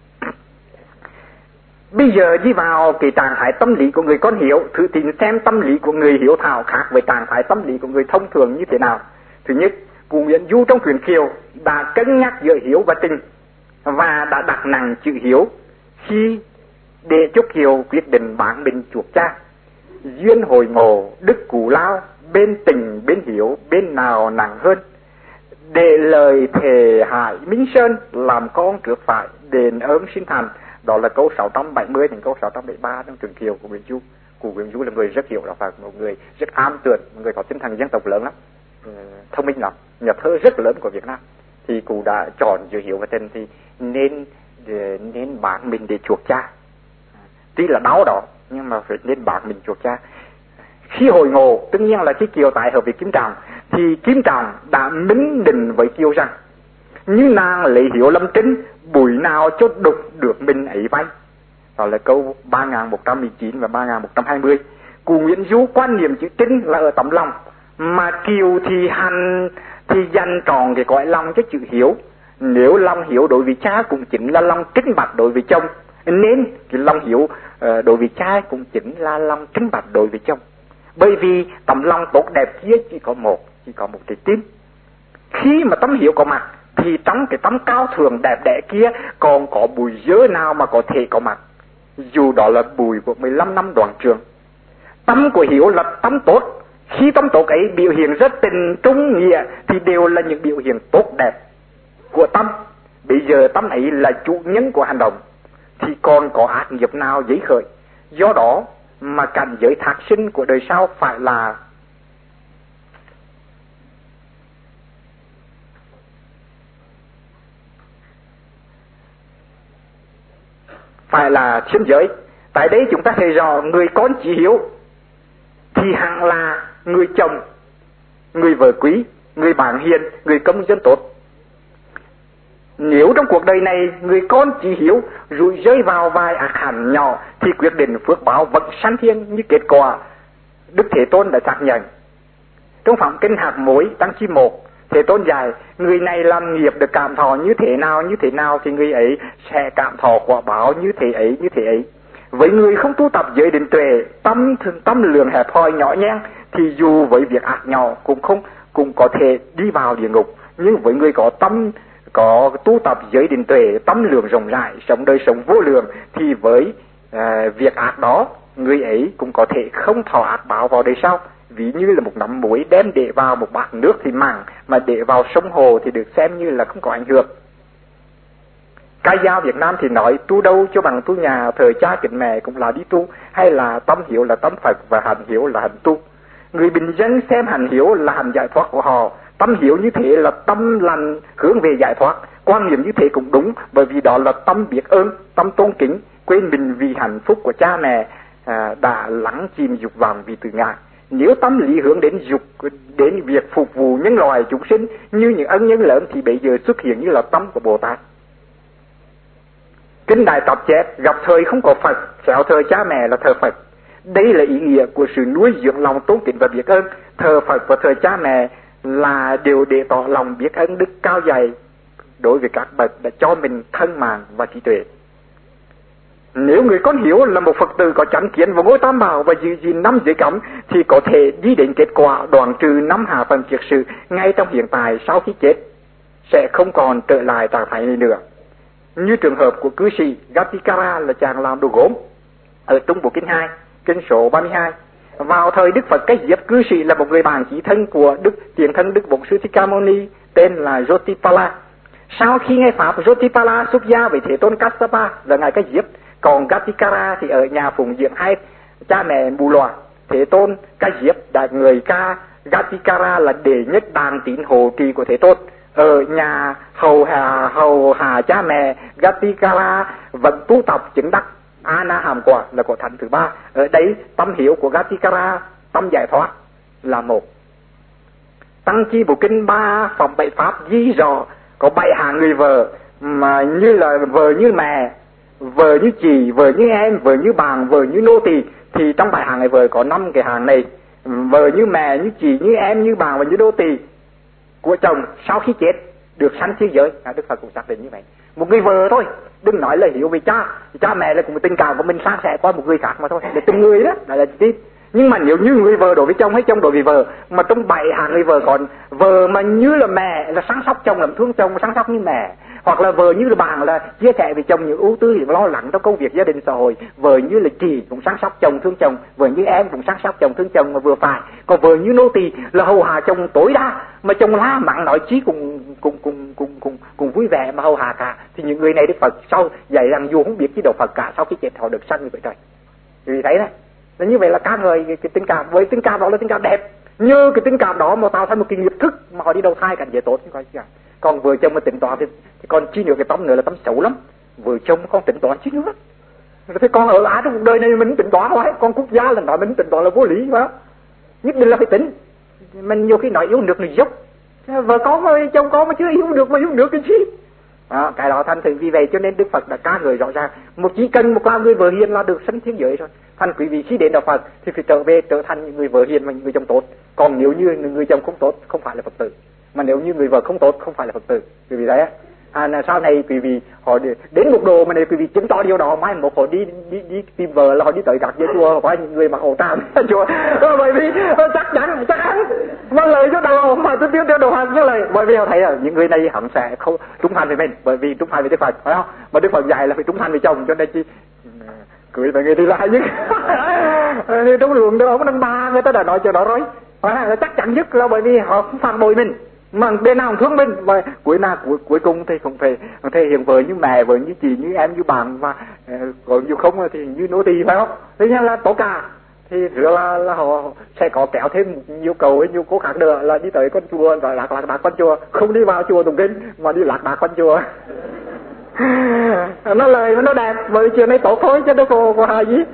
[SPEAKER 1] Bây giờ đi vào cái trạng thái tâm lý của người con hiểu, thử tìm xem tâm lý của người hiếu thảo khác với trạng thái tâm lý của người thông thường như thế nào. Thứ nhất, cụ Nguyễn Du trong truyện Kiều đã cân nhắc giữa hiếu và tình và đã đặt nặng chữ hiếu khi để cho Kiều quyết định bán mình chuộc cha. Duyên hồi ngộ, đức cù lao, bên tình bên hiếu, bên nào nặng hơn. Để lời thề hại Minh Sơn, làm con trước phải, đền ơn sinh thành. Đó là câu 670 đến câu 673 trong truyện Kiều của Nguyễn Du. Cụ Nguyễn Du là người rất hiểu đạo Phật, một người rất am tường, một người có tinh thần dân tộc lớn lắm, thông minh lắm, nhà thơ rất lớn của Việt Nam. Thì cụ đã chọn giữa hiếu và tình thì nên bán mình để chuộc cha. Tuy là đau đó nhưng mà phải nên bán mình chuộc cha. Khi hồi ngộ, tất nhiên là khi Kiều tái hợp với Kim Trọng, thì Kim Trọng đã minh định với Kiều rằng như nàng lấy hiếu lâm trinh, bụi nào cho đục được mình ấy vay. Đó là câu 3119 và 3120. Cụ Nguyễn Du quan niệm chữ trinh là ở tấm lòng, mà Kiều thì dành tròn cái cõi lòng cho chữ hiếu. Nếu lòng hiếu đối với cha cũng chính là lòng trinh bạch đối với chồng, nên cái lòng hiếu đối với cha cũng chính là lòng trinh bạch đối với chồng. Bởi vì tấm lòng tốt đẹp kia chỉ có một trái tim. Khi mà tấm hiếu có mặt thì trong cái tấm cao thượng đẹp đẽ kia còn có bụi dơ nào mà có thể có mặt, dù đó là bụi của 15 năm đoàn trường. Tâm của hiếu là tâm tốt. Khi tâm tốt ấy biểu hiện rất tình trung nghĩa thì đều là những biểu hiện tốt đẹp của tâm. Bây giờ tâm ấy là chủ nhân của hành động thì còn có ác nghiệp nào dấy khởi. Do đó mà cảnh giới thác sinh của đời sau phải là thiên giới. Tại đây chúng ta thấy rõ người con chỉ hiếu thì hẳn là người chồng, người vợ quý, người bạn hiền, người công dân tốt. Nếu trong cuộc đời này người con chỉ hiếu rủi rơi vào vài ác hạnh nhỏ thì quyết định phước báo vẫn sanh thiên như kết quả Đức Thế Tôn đã xác nhận. Trong phẩm kinh Hạt Mối tăng chi 1, Thế Tôn dạy người này làm nghiệp được cảm thọ như thế nào thì người ấy sẽ cảm thọ quả báo như thế ấy. Với người không tu tập giới định tuệ, tâm lượng hẹp hòi nhỏ nhen thì dù với việc ác nhỏ cũng có thể đi vào địa ngục. Nhưng với người có tu tập giới định tuệ, tâm lượng rộng rãi, sống đời sống vô lượng thì với việc ác đó người ấy cũng có thể không thọ ác báo vào đời sau. Ví như là một nắm muối đem để vào một bát nước thì mặn, mà để vào sông hồ thì được xem như là không có ảnh hưởng. Cái giáo Việt Nam thì nói tu đâu cho bằng tu nhà, thờ cha kính mẹ cũng là đi tu, hay là tâm hiếu là tâm Phật và hành hiếu là hành tu. Người bình dân xem hành hiếu là hành giải thoát của họ, tâm hiếu như thế là tâm lành hướng về giải thoát. Quan niệm như thế cũng đúng, bởi vì đó là tâm biết ơn, tâm tôn kính, quên mình vì hạnh phúc của cha mẹ đã lắng chìm dục vọng vì tự ngã. Nếu tâm lý hướng đến việc phục vụ nhân loại chúng sinh như những ân nhân lớn thì bây giờ xuất hiện như là tâm của Bồ Tát. Kinh Đại Tập chép gặp thời không có Phật, khéo thờ cha mẹ là thờ Phật. Đây là ý nghĩa của sự nuôi dưỡng lòng tôn kính và biết ơn. Thờ Phật và thờ cha mẹ là điều để tỏ lòng biết ơn đức cao dày đối với các bậc đã cho mình thân mạng và trí tuệ. Nếu người con hiếu là một Phật tử có chánh kiến và ngôi tam bảo và giữ gìn 5 giới cấm thì có thể đi đến kết quả đoạn trừ 5 hạ phần triệt sự ngay trong hiện tại. Sau khi chết sẽ không còn trở lại trạng thái này nữa. Như trường hợp của cư sĩ Gatikara là chàng làm đồ gốm ở Trung Bộ Kinh 2, kinh số 32. Vào thời Đức Phật cái diếp, cư sĩ là một người bạn chí thân của tiền thân Đức Bổn Sư Thích Ca Mâu Ni tên là Jotipala. Sau khi nghe pháp, Jotipala xuất gia với Thế Tôn Kassapa là ngài cái diếp, còn Gatikara thì ở nhà phụng dưỡng hai cha mẹ mù lòa. Thế Tôn cái diếp đại người ca Gatikara là đệ nhất đàn tín hộ trì của Thế Tôn. Ở nhà hầu hạ cha mẹ, Gatikara vẫn tu tập chứng đắc Ana Hàm Quả là của thánh thứ ba. Ở đây tâm hiểu của Gatikara, tâm giải thoát là một. Tăng chi bộ kinh 3 phẩm 7 pháp ghi rõ có 7 hạng người vợ, mà như là vợ như mẹ, vợ như chị, vợ như em, vợ như bạn, vợ như nô tỳ. Thì trong 7 hạng người vợ có 5 cái hạng này: vợ như mẹ, như chị, như em, như bạn và như nô tỳ của chồng sau khi chết được sanh thiên giới. Đức Phật cũng xác định như vậy. Một người vợ thôi, đừng nói là hiểu về cha mẹ là cũng tình cảm của mình san sẻ qua một người khác mà thôi, để từng người đó là tin. Nhưng mà nếu như người vợ đối với chồng hay chồng đối với vợ, mà trong 7 hạng người vợ còn vợ mà như là mẹ là săn sóc chồng, làm thương chồng săn sóc như mẹ, hoặc là vợ như là bạn là chia sẻ với chồng những ưu tư lo lắng trong công việc gia đình xã hội, vợ như là chị cũng săn sóc chồng thương chồng, vợ như em cũng săn sóc chồng thương chồng mà vừa phải, còn vợ như nô tỳ là hầu hạ chồng tối đa, mà chồng la mắng nói chí cùng vui vẻ mà hầu hạ cả. Thì những người này Đức Phật sau dạy rằng dù không biết chế độ Phật cả, sau khi chết họ được sanh như vậy trời. Vì thấy đấy, là như vậy là ca ngợi cái tình cảm, với tình cảm đó là tình cảm đẹp, như cái tình cảm đó mà tạo thành một cái nghiệp thức mà họ đi đầu thai cảnh giới tốt. Còn vợ chồng mà tính toán thì còn chi nữa cái tấm nữa là tấm xấu lắm. Vợ chồng không tính toán chi nữa. Thế con ở Á trong cuộc đời này mình tính toán thôi, con quốc gia là nói mình tính toán là vô lý mà. Nhất định là phải tính. Mình nhiều khi nói yêu nước này dốc, vợ con ơi chồng con mà chưa yêu được mà yêu được cái gì. Cái đó thành thử vì vậy cho nên Đức Phật đã ca ngợi rõ ràng, một chỉ cần một người vợ hiền là được sanh thiên giới rồi. Thành quý vị khi đến đạo Phật thì phải trở về trở thành những người vợ hiền và những người chồng tốt. Còn nếu như người chồng không tốt không phải là Phật tử, mà nếu như người vợ không tốt không phải là Phật tử. Quý vị thấy sau này quý vị họ đến một độ mà này quý vị chứng tỏ điều đó, mai một họ đi tìm vợ là họ đi tới các dây chùa, có những người mặc ổ tràm chùa, bởi vì chắc chắn mà lời cho đầu mà tôi tiêu đầu hàng như lời, bởi vì họ thấy là những người này hẳn sẽ không trung thành với mình, bởi vì trung thành với Đức Phật, phải không? Mà Đức Phật dạy là phải trung thành với chồng, cho nên chi cưới với người đi lại chứ. Trong luồng đó ông đàn bà người ta đã nói cho đó rồi, chắc chắn nhất là bởi vì họ không phản bội mình, mà bên nào cũng thương mình, và cuối cùng thì không thể hiện vợ như mẹ, vợ như chị, như em, như bạn, và còn dù không thì như nô tỳ, phải không? Thế nên là tốt cả. Thì là họ sẽ có kéo thêm nhiều cầu, nhiều cố khác nữa là đi tới con chùa rồi lạc đạc con chùa, không đi vào chùa tụng kinh mà đi lạc đạc con chùa. Nó lời mà nó đẹp, bởi chuyện này tốt thôi chứ đâu có hại gì.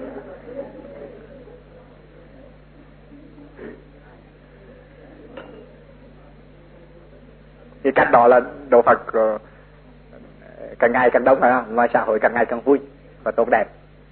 [SPEAKER 1] Thì cách đó là Đạo Phật càng ngày càng đông, phải không? Mà xã hội càng ngày càng vui và tốt đẹp.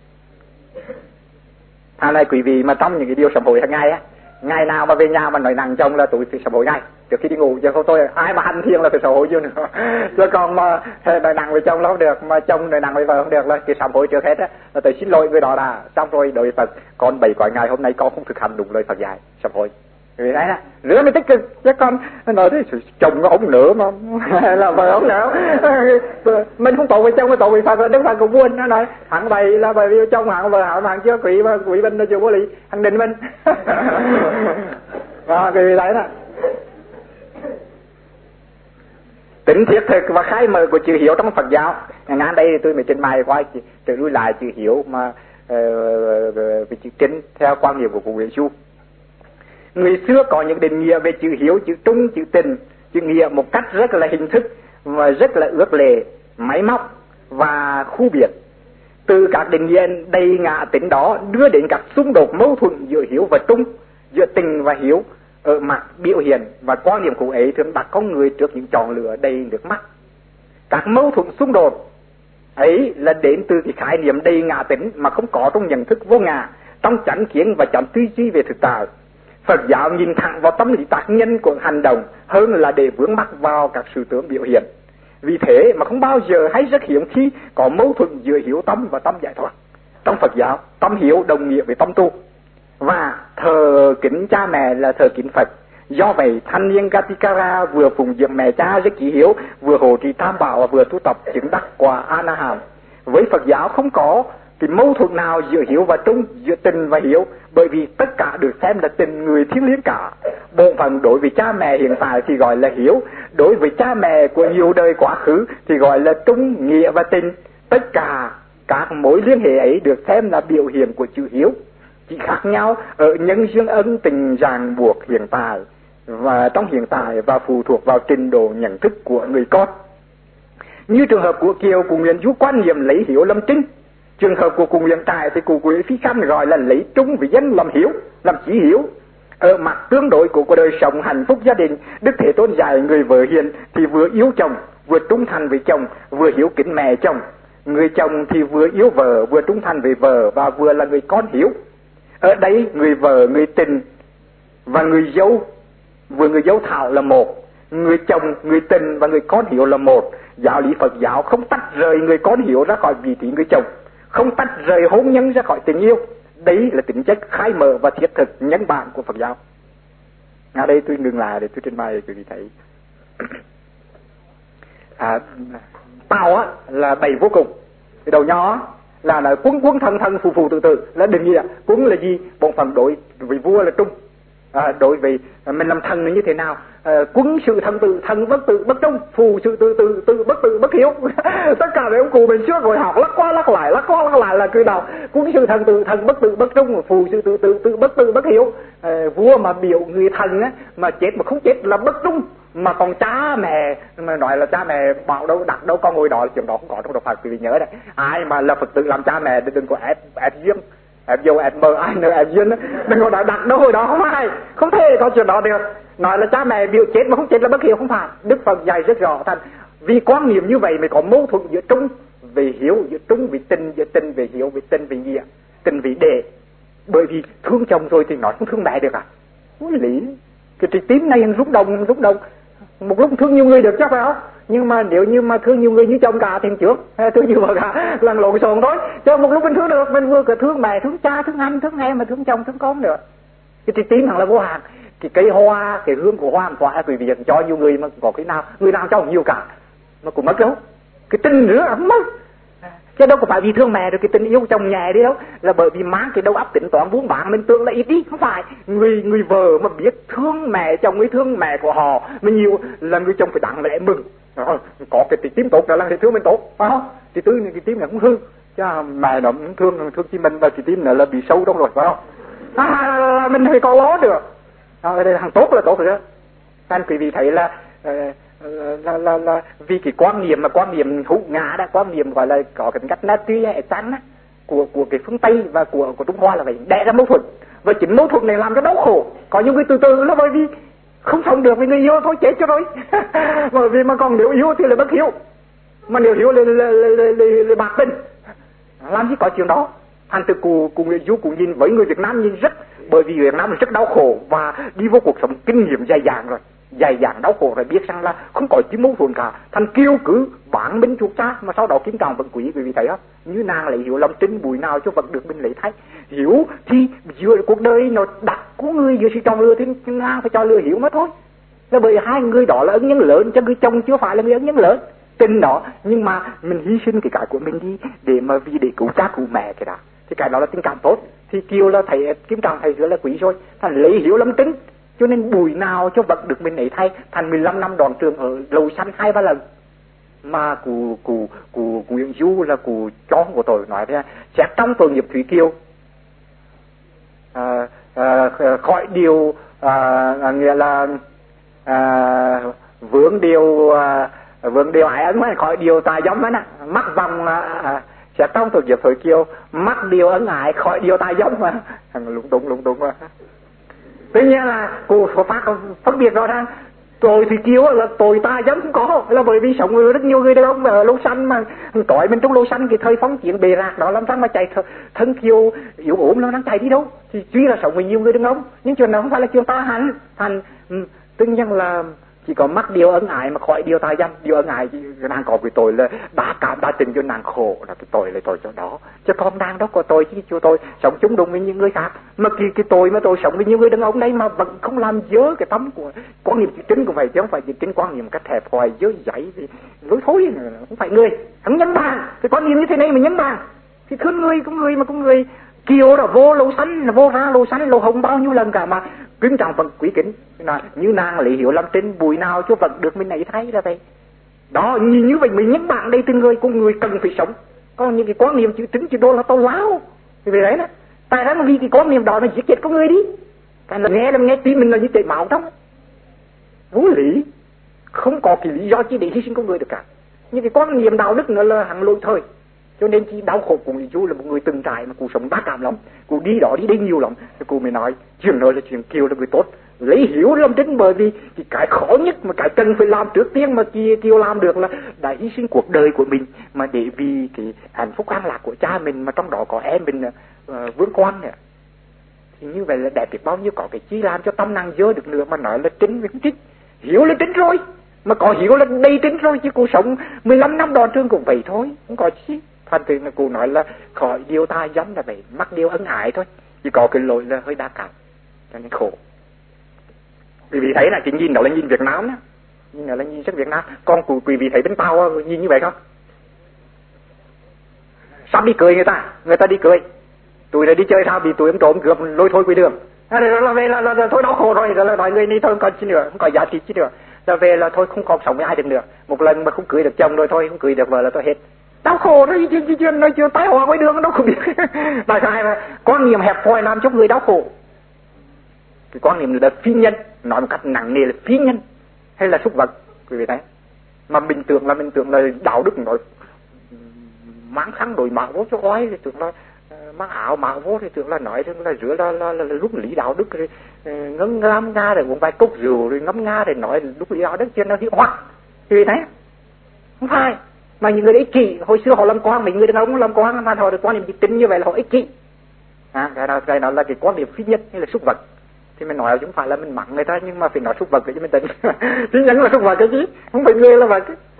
[SPEAKER 1] Hôm nay quý vị mà trong những cái điều sám hối hàng ngày á, ngày nào mà về nhà mà nói nặng chồng là tôi phải sám hối ngay trước khi đi ngủ, chứ không tôi ai mà hành thiền là phải sám hối chưa nữa. Chứ còn mà nói nặng với chồng là không được, mà chồng nói nặng với vợ không được, là cái sám hối trước hết á là tôi xin lỗi người đó là xong rồi. Đối với Phật con 7 quả ngày hôm nay con không thực hành đúng lời Phật dạy, sám hối. Vì đấy là rửa mới tích cực, chứ con nói thế chồng nó không nữa mà là vợ không nữa. Mình không tội với chồng, mà tội với Phật. Đức Phật cũng buồn, nó nói hẳn vậy là bởi vì chồng hẳn vợ hẳn chưa quỷ bên nó chưa có lý, hẳn định mình. Cái đấy là tính thiết thực và khai mở của chữ hiếu trong Phật giáo. Ngắn đây tôi mới trình bày qua trở lui lại chữ hiếu mà về chữ chính theo quan niệm của cụ Nguyễn Xu. Người xưa có những định nghĩa về chữ hiếu, chữ trung, chữ tình, chữ nghĩa một cách rất là hình thức và rất là ước lệ, máy móc và khu biệt. Từ các định nghĩa đầy ngã tính đó đưa đến các xung đột mâu thuẫn giữa hiếu và trung, giữa tình và hiếu ở mặt biểu hiện, và quan điểm cụ ấy thường đặt con người trước những chọn lựa đầy nước mắt. Các mâu thuẫn xung đột ấy là đến từ cái khái niệm đầy ngã tính mà không có trong nhận thức vô ngã, trong chánh kiến và trong tư duy về thực tại. Phật giáo nhìn thẳng vào tâm lý tác nhân của hành động hơn là để vướng mắc vào các sự tướng biểu hiện. Vì thế mà không bao giờ hay rất hiếm khi có mâu thuẫn giữa hiếu tâm và tâm giải thoát. Trong Phật giáo, tâm hiếu đồng nghĩa với tâm tu, và thờ kính cha mẹ là thờ kính Phật,
[SPEAKER 2] Do vậy thanh niên Gatikara vừa phụng dưỡng mẹ cha rất chí hiếu, vừa hộ trì tam bảo và vừa tu tập chứng đắc quả A-na-hàm. Với Phật giáo không có cái mâu thuẫn nào giữa hiếu và trung, giữa tình và hiếu, bởi vì tất cả được xem là tình người thiêng liêng cả. Bổn phận đối với cha mẹ hiện tại thì gọi là hiếu, đối với cha mẹ của nhiều đời quá khứ thì gọi là trung, nghĩa và tình. Tất cả các mối liên hệ ấy được xem là biểu hiện của chữ hiếu, chỉ khác nhau ở những duyên ân tình ràng buộc hiện tại và trong hiện tại và phụ thuộc vào trình độ nhận thức của người con. Như trường hợp của Kiều, cụ Nguyễn Du quan niệm lấy hiếu làm chính. Trường hợp của cụ Nguyễn Trại thì cụ Nguyễn Phi Khanh gọi là lấy trung vì dân làm hiếu, làm chí hiếu. Ở mặt tương đối của đời sống hạnh phúc gia đình, Đức Thế Tôn dạy người vợ hiền thì vừa yêu chồng, vừa trung thành với chồng, vừa hiếu kính mẹ chồng. Người chồng thì vừa yêu vợ, vừa trung thành với vợ và vừa là người con hiếu. Ở đây người vợ, người tình và người dâu, vừa người dâu thảo là một, người chồng, người tình và người con hiếu là một. Giáo lý Phật giáo không tách rời người con hiếu ra khỏi vị trí người chồng, không tách rời hôn nhân ra khỏi tình yêu. Đấy là tính chất khai mở và thiết thực nhân bản của Phật giáo. Ở đây tôi ngừng lại để tôi trình bày quý vị thấy. Tao á là bầy vô cùng. Cái đầu nhỏ là quân thần thần phù tự là định nghĩa. Quân là gì? Bổn phận đối với vua là trung. Đối với mình làm thần là như thế nào? Quân sự thần bất trung, phù sự tự bất hiếu. Tất cả mấy ông cụ mình trước rồi học lắc qua lắc lại là cứ đầu. Quân sự thần bất trung, phù sự tự bất hiếu. Vua mà biểu người thần á mà chết mà không chết là bất trung. Mà còn cha mẹ mà nói là cha mẹ bảo đâu đặt đâu con ngồi đó, chuyện đó không có trong Đạo Phật, quý vị nhớ đấy. Ai mà là Phật tử làm cha mẹ thì đừng có ép duyên, ép dâu ép mơ, ai nữa ép duyên, đừng có đặt đâu hồi đó, không thể có chuyện đó được. Nói là cha mẹ biểu chết mà không chết là bất hiếu, không phải. Đức Phật dạy rất rõ thành vì quan niệm như vậy mới có mâu thuẫn giữa trung về hiếu, giữa trung về tình, giữa tình về hiếu, về tình về nghĩa, tình về đệ. Bởi vì thương chồng rồi thì nói không thương mẹ được à? Có lý. Cái trái tim này rung động. Một lúc thương nhiều người được chắc phải không? Nhưng mà nếu như mà thương nhiều người như chồng cả thì trước, thương nhiều vợ cả là lộn xộn thôi. Chứ một lúc mình thương được, mình vừa cả thương mẹ, thương cha, thương anh, thương em mà thương chồng, thương con nữa. Cái trái tim thằng là vô hạn. Cái cây hoa, cái hương của hoa quả quý vị cho nhiều người mà có cái nào, người nào cho nhiều cả mà cũng mất đâu. Cái tình nữa ấm mất. Chứ đâu có phải vì thương mẹ rồi cái tình yêu chồng nhẹ đi đâu, là bởi vì mang cái đầu óc tính toán buôn bán mình tưởng là ít đi, không phải. Người vợ mà biết thương mẹ chồng với thương mẹ của họ mình nhiều là người chồng phải đáng lẽ mừng. Có cái tim tốt là cái thương mình tốt, phải không? Cái tim này cũng hư, chứ mẹ nó cũng thương chi mình và cái tim này là bị sâu trong rồi, phải không? Mình phải có ló được. Thằng tốt là tốt rồi đó. Nên quý vị thấy là vì cái quan niệm hữu ngã đó, quan niệm gọi là có cái cách na tuy hay trắng á của cái phương Tây và của Trung Hoa là vậy, đẻ ra mâu thuẫn, và chính mâu thuẫn này làm cho đau khổ. Có những người từ là bởi vì không sống được với người yêu thôi chết cho rồi. Bởi vì mà còn nếu yêu thì là bất hiếu, mà nếu hiếu là bạc tình, làm gì có chuyện đó. Thành từ cụ Nguyễn Du cũng nhìn với người Việt Nam nhìn rất, bởi vì Việt Nam rất đau khổ và đi vô cuộc sống kinh nghiệm dài dàng rồi, dài dàng đau khổ rồi, biết rằng là không có chi mâu thuẫn cả. Thành Kiều cứ bán bên chuột cha mà sau đó Kim Cang vẫn quý, quý vị thấy không? Như nàng lấy hiếu làm chính, bùi nào cho vật được mình lấy thay. Hiếu thì giữa cuộc đời nó đặt của người giữa sự chọn lựa thì nàng phải cho lựa hiếu mà thôi. Là bởi hai người đó là ân nhân lớn, cho người chồng chưa phải là người ân nhân lớn. Tình đó, nhưng mà mình hy sinh cái của mình đi để mà vì để cứu cha cứu mẹ cái đó, thì cái đó là tình cảm tốt. Thì Kiều là thầy Kim Cang thầy rất là quý rồi, thành lấy hiếu lắm tính, cho nên bùi nào cho vật được mình ấy thay. Thành 15 năm đoàn trường ở Lầu Xanh 2-3 lần. Mà cụ Nguyễn Du là cụ chó của tôi nói ra xét trong tội nghiệp Thủy Kiều khỏi điều nghĩa là vướng điều ái ấn, khỏi điều tài giống đó nè, mắc vòng xét trong tội nghiệp Thủy Kiều, mắc điều ấn ái khỏi điều tài giống mà lung tung mà. Tuy nhiên là cụ phát phân biệt rõ ràng tội Thủy Kiều là tội ta giống không có, là bởi vì sống với rất nhiều người đàn ông ở Lô Xanh mà cõi bên trong Lô Xanh cái thời phóng chiến bề rạc đó làm sao mà chạy thân Kiều yếu ốm nó đang chạy đi đâu, thì tuy là sống với nhiều người đàn ông nhưng chuyện đó không phải là chuyện ta hành. Tất nhiên là chỉ có mắc điều ân ái mà khỏi điều tà dâm. Điều ân ái nàng có cái tội là đã cảm đã tình cho nàng khổ, là cái tội là tội cho đó. Chứ con nàng đó có tội chứ cho tôi sống chung đụng với những người khác. Mà cái tội mà tôi sống với những người đàn ông đấy mà vẫn không làm dớ cái tấm của quan niệm chính của vậy, chứ không phải chỉ chính quan niệm cách hẹp hòi dớ dãy thì lối thối, không phải người không nhân bàn. Thì quan niệm như thế này mà nhân bàn thì thương người cũng người mà cũng người kiều là vô lô xanh, là vô ra lô xanh lô hồng bao nhiêu lần cả mà kính trọng phần quý kính là như nàng Lý Hiểu Lâm trên bùi nào cho vật được mình ấy thấy là vậy đó. Như vậy mình nhấn bạn đây từng người con người cần phải sống. Còn những cái quan niệm chữ tính chữ đô là tao láo thì về đấy đó. Tại sao vì cái quan niệm đó nó giết chết con người đi. Cái là nghe tim mình là như chảy máu trong vô lý, không có cái lý do chi để hy sinh con người được cả. Những cái quan niệm đạo đức nữa là hàng lôi thôi. Cho nên chi đau khổ của Lý Chú là một người từng trải mà cụ sống bác cảm lắm, cụ đi đó đi đây nhiều lắm. Thì cụ mới nói chuyện nói là chuyện Kiều là người tốt, lấy Hiểu Lâm Trinh, bởi vì cái khó nhất mà cái cần phải làm trước tiên mà Kiều làm được là đã hy sinh cuộc đời của mình mà để vì cái hạnh phúc an lạc của cha mình, mà trong đó có em mình Vương Quang này. Thì như vậy là đẹp biết bao nhiêu, có cái chi làm cho tâm năng dơ được nữa mà nói là Trinh với Trinh. Hiểu là Trinh rồi, mà có Hiểu là đầy Trinh rồi, chứ cụ sống 15 năm đòn trương cũng vậy thôi, không có chi. Thành từ là cụ nói là khỏi điều ta dám là vậy, mắc điều ân ái thôi, chỉ có cái lỗi là hơi đa cảm cho nên khổ. Quý vị thấy là cái nhìn đó là nhìn Việt Nam đó, nhìn là nhìn sắc Việt Nam. Còn quý vị thấy bên Tàu nhìn như vậy không? Sắp đi cười người ta đi cười, tụi này đi chơi sao bị tụi em trộm cướp lôi thôi quỷ đường. Là về là thôi đau khổ rồi, là nói người này thôi không còn chi nữa, không có giá trị chi nữa. Là về là thôi không còn sống với ai được nữa. Một lần mà không cưới được chồng rồi thôi, không cưới được vợ là thôi hết. Đau khổ rồi, nói chuyện tai họa quay đường đâu không biết. Tại sao mà quan niệm hẹp hòi làm cho người đau khổ. Cái quan niệm là phi nhân, nói một cách nặng nề là phi nhân hay là súc vật, quý vị thấy. Mà mình tưởng là đạo đức nói mang khăn đổi mạo vô cho oai, thì tưởng là mang áo mạo vô thì tưởng là nói là rửa là lúc lý đạo đức rồi ngâm nga rồi uống vài cốc rượu rồi ngâm nga rồi nói lúc lý đạo đức chuyện nó hiệu hoặc. Quý vị thấy không phải. Mà những người ích kỷ, hồi xưa họ làm quan, mấy người đàn ông làm quan mà họ được quan niệm tính như vậy là họ ích kỷ. Cái đó là cái quan điểm phi nhất hay là súc vật. Thì mình nói là chúng phải là mình mắng người ta, nhưng mà phải nói súc vật để cho mình tính. Chứ nhắn là súc vật cái gì, không phải người là vậy.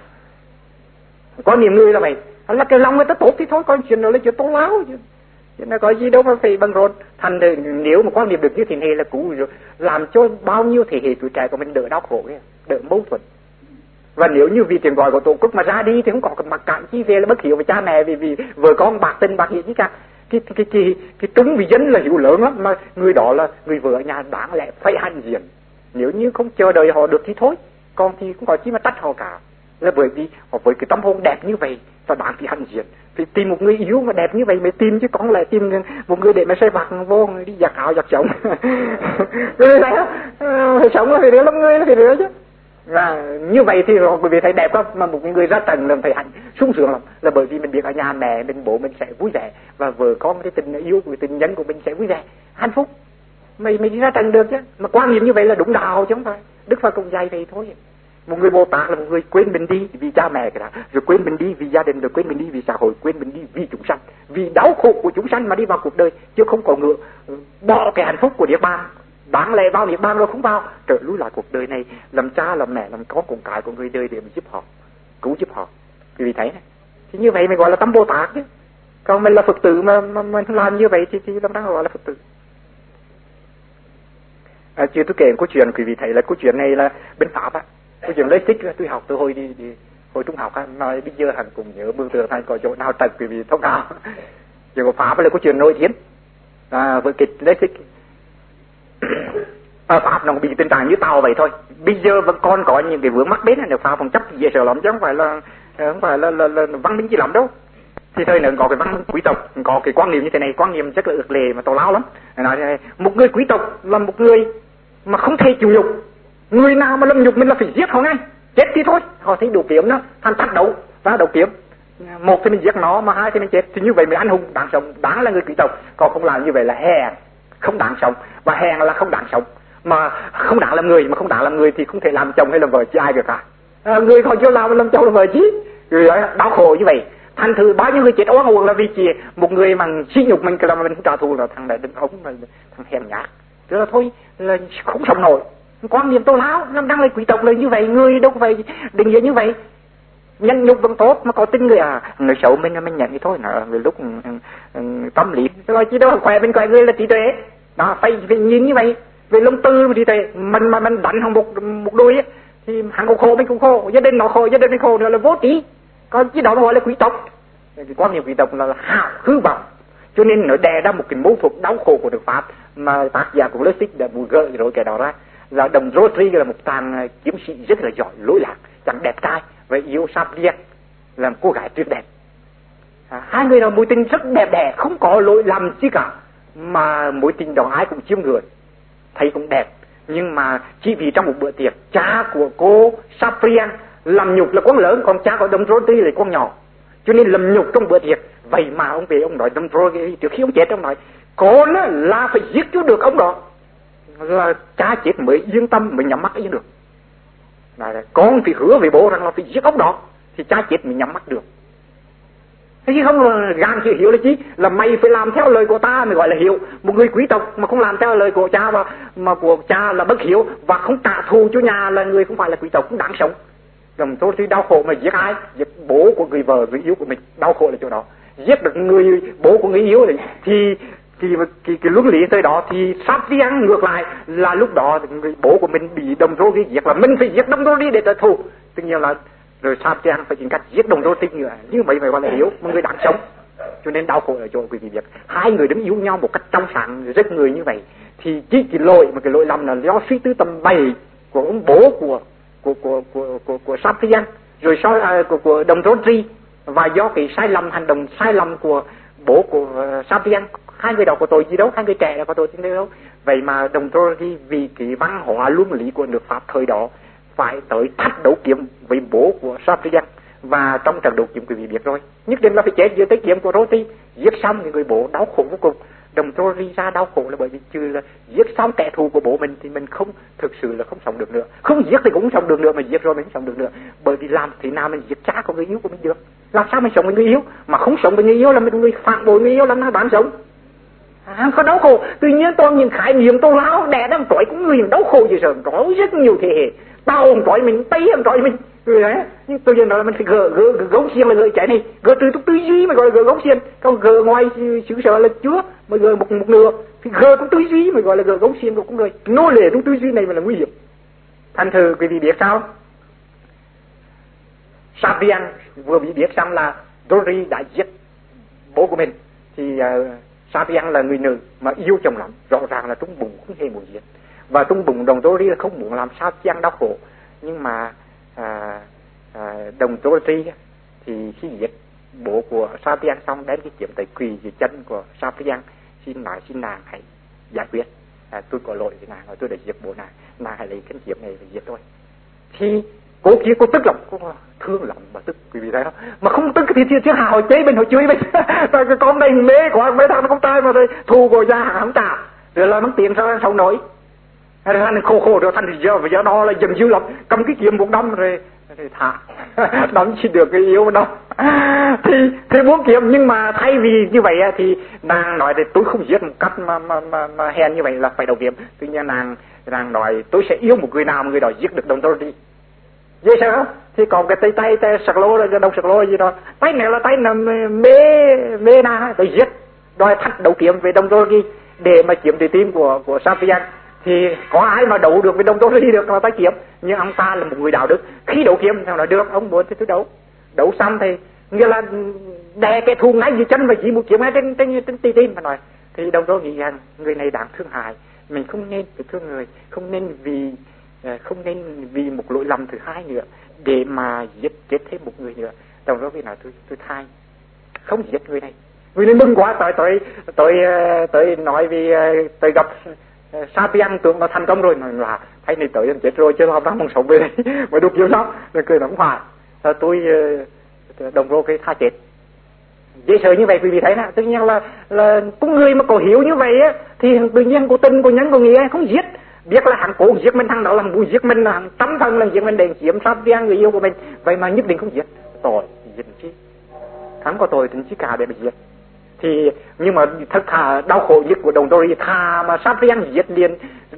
[SPEAKER 2] Quan niệm người là vậy, là cái lòng người ta tốt thì thôi, còn chuyện đó là chuyện tố láo chứ. Chứ nó có gì đâu mà phải bằng rộn. Thành ra nếu mà quan niệm được như thế này là cũ rồi, làm cho bao nhiêu thế hệ tuổi trẻ của mình đỡ đau khổ, đỡ mâu thuẫn. Và nếu như vì tiếng gọi của tổ quốc mà ra đi thì không có cái mặc cảm chi về là bất hiểu với cha mẹ, vì vợ con bạc tình bạc nghĩa gì cả. Cái trúng vì dân là hiểu lớn lắm, mà người đó là người vợ ở nhà đáng lẽ phải hành diện. Nếu như không chờ đợi họ được thì thôi, còn thì không có chi mà trách họ cả. Là bởi vì họ với cái tâm hồn đẹp như vậy và đáng thì hành diện, thì tìm một người yêu mà đẹp như vậy mới tìm, chứ còn lại tìm một người để mà xây bạc vô đi giặt áo giặt chồng. Người này phải sống là phải rửa lắm, người là phải rửa chứ. Và như vậy thì quý vị thấy đẹp không? Mà một người ra trần là phải hạnh sung sướng lắm, là bởi vì mình biết ở nhà mẹ mình bố mình sẽ vui vẻ, và vợ con cái tình yêu của tình nhân của mình sẽ vui vẻ hạnh phúc. Mình đi ra trần được chứ. Mà quan niệm như vậy là đúng đạo chứ không phải. Đức Phật cũng dạy vậy thôi. Một người Bồ Tát là một người quên mình đi vì cha mẹ cái đó, rồi quên mình đi vì gia đình, rồi quên mình đi vì xã hội, quên mình đi vì chúng sanh, vì đau khổ của chúng sanh mà đi vào cuộc đời, chứ không có ngựa bỏ cái hạnh phúc của Niết Bàn. Đáng lẽ vào Niết Bàn rồi không vào, trở lui lại cuộc đời này làm cha làm mẹ làm con cùng cái của người đời để mình giúp họ, cứu giúp họ. Vì thấy này, thì như vậy mình gọi là tâm Bồ Tát chứ. Còn mình là Phật tử mà mình làm như vậy thì làm đang gọi là Phật tử. Chưa tôi kể câu chuyện, quý vị thấy là câu chuyện này là bên Pháp á, câu chuyện lấy xích tôi học từ hồi hồi trung học á, nói bây giờ hẳn cũng nhớ mường tượng thành có chỗ nào trật quý vị thông nào. Chuyện của Pháp là câu chuyện nổi tiếng với kịch lấy xích. Ở Pháp nó bị tình trạng như tàu vậy thôi. Bây giờ vẫn còn có những cái vướng mắc đến là Pháp phong chấp dễ sợ lắm, chứ không phải là văn minh gì lắm đâu. Thì thời nó có cái văn minh quý tộc, có cái quan niệm như thế này, quan niệm rất là ước lệ mà tào lao lắm. Nói này, một người quý tộc là một người mà không thể chịu nhục, người nào mà lâm nhục mình là phải giết họ ngay, chết thì thôi. Họ thấy đủ kiếm nó thành thách đấu và đấu kiếm, một thì mình giết nó, mà hai thì mình chết, thì như vậy mới anh hùng đáng sống, đáng là người quý tộc. Còn không làm như vậy là hèn, không đáng sống, và hèn là không đáng sống, mà không đáng làm người, mà không đáng làm người thì không thể làm chồng hay làm vợ chứ ai được cả. Người còn chưa làm chồng làm vợ chứ, rồi đau khổ như vậy. Thành thử bao nhiêu người chết oan uổng là vì chỉ một người mà sỉ nhục mình, cái là mình trả thù là thằng này đừng ống, thằng hèn nhát. Tức là thôi là không sống nổi, quan niệm Tô Lão nó đang là quý tộc là như vậy, người đâu có phải định nghĩa như vậy. Nhân nhục vẫn tốt mà có tin người người xấu mình nhận thì thôi, nó người lúc tâm lý rồi chứ đâu khỏe bên khỏe người là trí tuệ đó, phải nhìn như vậy về lông tư mà trí tuệ. Mình mà mình đánh không một đôi ấy, thì hắn cũng khổ mình cũng khổ, gia đình nó khổ gia đình mình khổ nữa là vô trí. Còn chứ đó mà gọi là quý tộc. Cái quan niệm quý tộc là hào hư vọng, cho nên nó đè ra một cái mâu thuẫn đau khổ của Đức Pháp mà tác giả của Leipzig đã muốn gợi rồi cái đó ra. Là đồng Rotary là một chàng kiếm sĩ rất là giỏi lỗi lạc, chàng đẹp trai và yêu Sabriel là một cô gái tuyệt đẹp. Hai người đó mối tình rất đẹp đẽ, không có lỗi lầm gì cả, mà mối tình đó ai cũng chiêm ngưỡng, thấy cũng đẹp. Nhưng mà chỉ vì trong một bữa tiệc, cha của cô Sabriel làm nhục là con lớn, còn cha của đồng Rotary là con nhỏ, cho nên làm nhục trong bữa tiệc. Vậy mà ông về ông nói đồng Rotary trước khi ông chết ông nói con là phải giết cho được ông đó, là cha chết mới yên tâm, mới nhắm mắt yên được. Là con thì hứa với bố rằng là phải giết ông đó thì cha chết mới nhắm mắt được. Thế chứ không là gan chịu hiểu là chí là mày phải làm theo lời của ta mới gọi là hiểu. Một người quý tộc mà không làm theo lời của cha mà của cha là bất hiếu và không trả thù cho nhà là người không phải là quý tộc, cũng đáng sống. Đồng tôi thì đau khổ mà giết ai? Giết bố của người vợ, người yêu của mình, đau khổ là chỗ đó. Giết được người bố của người yêu thì cái luân lý tới đó thì sắp đi ăn ngược lại là lúc đó người bố của mình bị đồng rô đi giết là mình phải giết đồng rô đi để trả thù. Tất nhiên là rồi sắp đi ăn phải tìm cách giết đồng rô đi nữa, như vậy gọi là hiếu, một người đáng sống. Cho nên đau khổ ở chỗ quý vị biết, hai người đứng yêu nhau một cách trong sáng rất người như vậy thì chỉ cái lỗi mà cái lỗi lầm là do suy tư tầm bày của ông bố của Sabriel rồi sau của đồng Rotary và do cái sai lầm hành động sai lầm của bố của Sabriel. Hai người đó có tội gì đâu, hai người trẻ là có tội gì đâu. Vậy mà đồng Rotary vì cái văn hóa luân lý của nước Pháp thời đó phải tới thách đấu kiếm với bố của Sabriel. Và trong trận đấu kiếm quý vị biết rồi, nhất định là phải chết giữa tay kiếm của Rotary. Giết xong thì người bố đau khổ vô cùng. Đồng Rotary ra đau khổ là bởi vì trừ là giết xong kẻ thù của bố mình thì mình không thực sự là không sống được nữa. Không giết thì cũng không sống được nữa, mà giết rồi mình không sống được nữa. Bởi vì làm thế nào mình giết cha của người yêu của mình được? Làm sao mình sống với người yêu? Mà không sống với người yêu là mình người phản bội người yêu, làm sao bán sống? Có đau khổ. Tuy nhiên toàn những khái niệm Tô Lão đẻ đang trói cũng người đau khổ gì sợ, có rất nhiều thế hệ. Tao không trói mình, Tây không trói mình. Nhưng tôi nói là mình phải gỡ gấu xiên là gỡ cái này, gỡ từ trong tư duy mà gọi là gỡ gấu xiên, còn gỡ ngoài xứ sở là chưa mà gỡ một nửa, thì gỡ trong tư duy mà gọi là gỡ gấu xiên của con người. Nô lệ trong tư duy này mà là nguy hiểm. Thành thử quý vị biết sao? Sabriel vừa bị biết rằng là Rotary đã giết bố của mình thì Sabriel là người nữ mà yêu chồng lắm, rõ ràng là trong bụng không hề muốn giết, và trong bụng đồng Rotary là không muốn làm sao Sabriel đau khổ. Nhưng mà đồng Rotary thì khi giết bố của Sabriel xong đến cái kiếm tới quỳ dưới chân của Sabriel, xin nàng hãy giải quyết, tôi có lỗi với nàng, tôi đã giết bố nàng hãy lấy cái kiếm này và giết tôi. Thì cô kia cô tức lắm, cô thương lắm mà tức, quý vị thấy không? Mà không tức thì hào chế bên hồi chửi bên rồi cái con này mê của mấy thằng nó con trai mà rồi thù của gia hàng không trả, rồi là nó tiền sao sống nổi. Rồi anh khổ rồi thành giờ đó là dần dữ lắm, cầm cái kiếm một đâm rồi thả đâm chỉ được cái yếu đâu. Thì muốn kiếm, nhưng mà thay vì như vậy thì nàng nói thì tôi không giết một cách mà hèn như vậy là phải đầu kiếm. Tuy nhiên nàng nói tôi sẽ yêu một người nào mà người đó giết được đồng tôi đi. Dễ sợ không? Thì còn cái tay sạc lô rồi, cái đầu sạc lô gì đó, tay này là tay là mê na tôi giết, đòi thách đấu kiếm về đồng tôi đi để mà chiếm trái tim của Sabriel. Thì có ai mà đấu được với đồng tôi đi được mà tay kiếm? Nhưng ông ta là một người đạo đức, khi đấu kiếm thì nói được, ông muốn thì tôi đấu xong thì nghĩa là đè cái thù ngay dưới chân và chỉ một kiếm ngay trên tim mà nói. Thì đồng tôi nghĩ rằng người này đáng thương hại, mình không nên thương người, không nên vì một lỗi lầm thứ hai nữa để mà giết chết thêm một người nữa. Đồng đó vì nói tôi thay không giết người này. Người này mừng quá, tôi nói vì tôi gặp Sabriel tưởng nó thành công rồi, nói là thấy này tới chết rồi chứ không dám mong sống về đây mà đục nhiều lắm, rồi cười nó không phải. Tôi đồng rô cái tha chết. Dễ sợ như vậy quý vị thấy nè, tất nhiên là con người mà có hiểu như vậy á thì tự nhiên có tình có nhân có nghĩa không giết. Biết là hắn cố giết mình, thằng đó là muốn giết mình, là hắn trăm phần là giết mình để chiếm Sabriel người yêu của mình, vậy mà nhất định không giết. Tội giết chi? Hắn có tội tính chi cả để mà giết. Thì nhưng mà thật thà đau khổ nhất của đồng Rotary thà mà Sabriel giết liền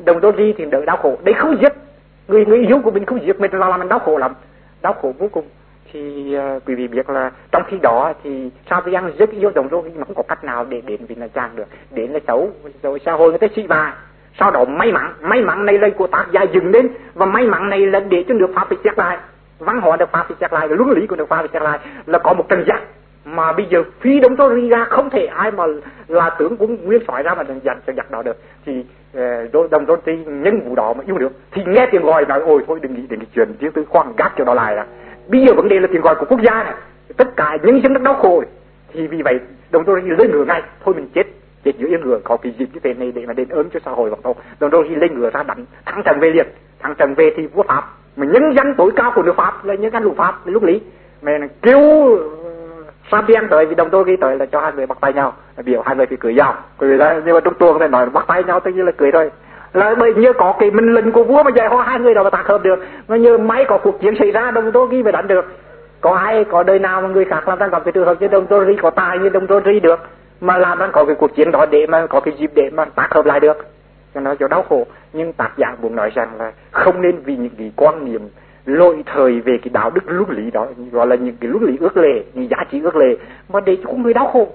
[SPEAKER 2] đồng đô ri thì đỡ đau khổ. Đấy không giết người yêu của mình, không giết mình là mình đau khổ lắm, đau khổ vô cùng. Thì quý vị biết là trong khi đó thì Sabian rất yêu đồng đô ri mà không có cách nào để đến vì là chàng được, đến là xấu rồi xã hội người ta sĩ bà. Sau đó may mắn này là của tác giả dựng lên, và may mắn này là để cho nước Pháp phải xét lại, văn hóa nước Pháp phải xét lại, luân lý của nước Pháp phải xét lại, là có một trận giặc mà bây giờ phi đồng đô ri ra không thể ai mà là tướng quân nguyên soái ra mà dành cho giặc đó được. Thì đồng đô ri nhân vụ đó mà yêu được thì nghe tiếng gọi nói ôi thôi đừng nghĩ đến cái chuyện riêng tư, khoan gác cho đó lại là bây giờ vấn đề là tiếng gọi của quốc gia này, tất cả nhân dân rất đau khổ. Thì vì vậy đồng đô ri lên ngựa ngay, thôi mình chết giữa yên ngựa, có cái dịp như thế này để mà đền ơn cho xã hội bằng thôi. Đồng đô ri lên ngựa ra đánh thắng trận về liền, thắng trận về thì vua Pháp mà nhân dân tối cao của nước Pháp là nhân dân luật Pháp lúc lý mà kêu Sabian tới, vì đồng đô ri tới là cho hai người bắt tay nhau, biểu hai người phải cưới nhau, cười ra. Nhưng mà trong tuồng này nói bắt tay nhau tất nhiên là cưới thôi, là bởi như có cái mệnh lệnh của vua mà dạy họ hai người đó mà tác hợp được. Mà như máy có cuộc chiến xảy ra đồng đô ri mới đánh được. Có đời nào mà người khác làm ra có cái trường hợp như đồng đô ri có tài như đồng đô ri được mà làm ra có cái cuộc chiến đó để mà có cái dịp để mà tác hợp lại được, cho nó cho đau khổ. Nhưng tác giả muốn nói rằng là không nên vì những cái quan niệm lỗi thời về cái đạo đức luân lý đó, gọi là những cái luân lý ước lệ, những giá trị ước lệ mà để cho con người đau khổ.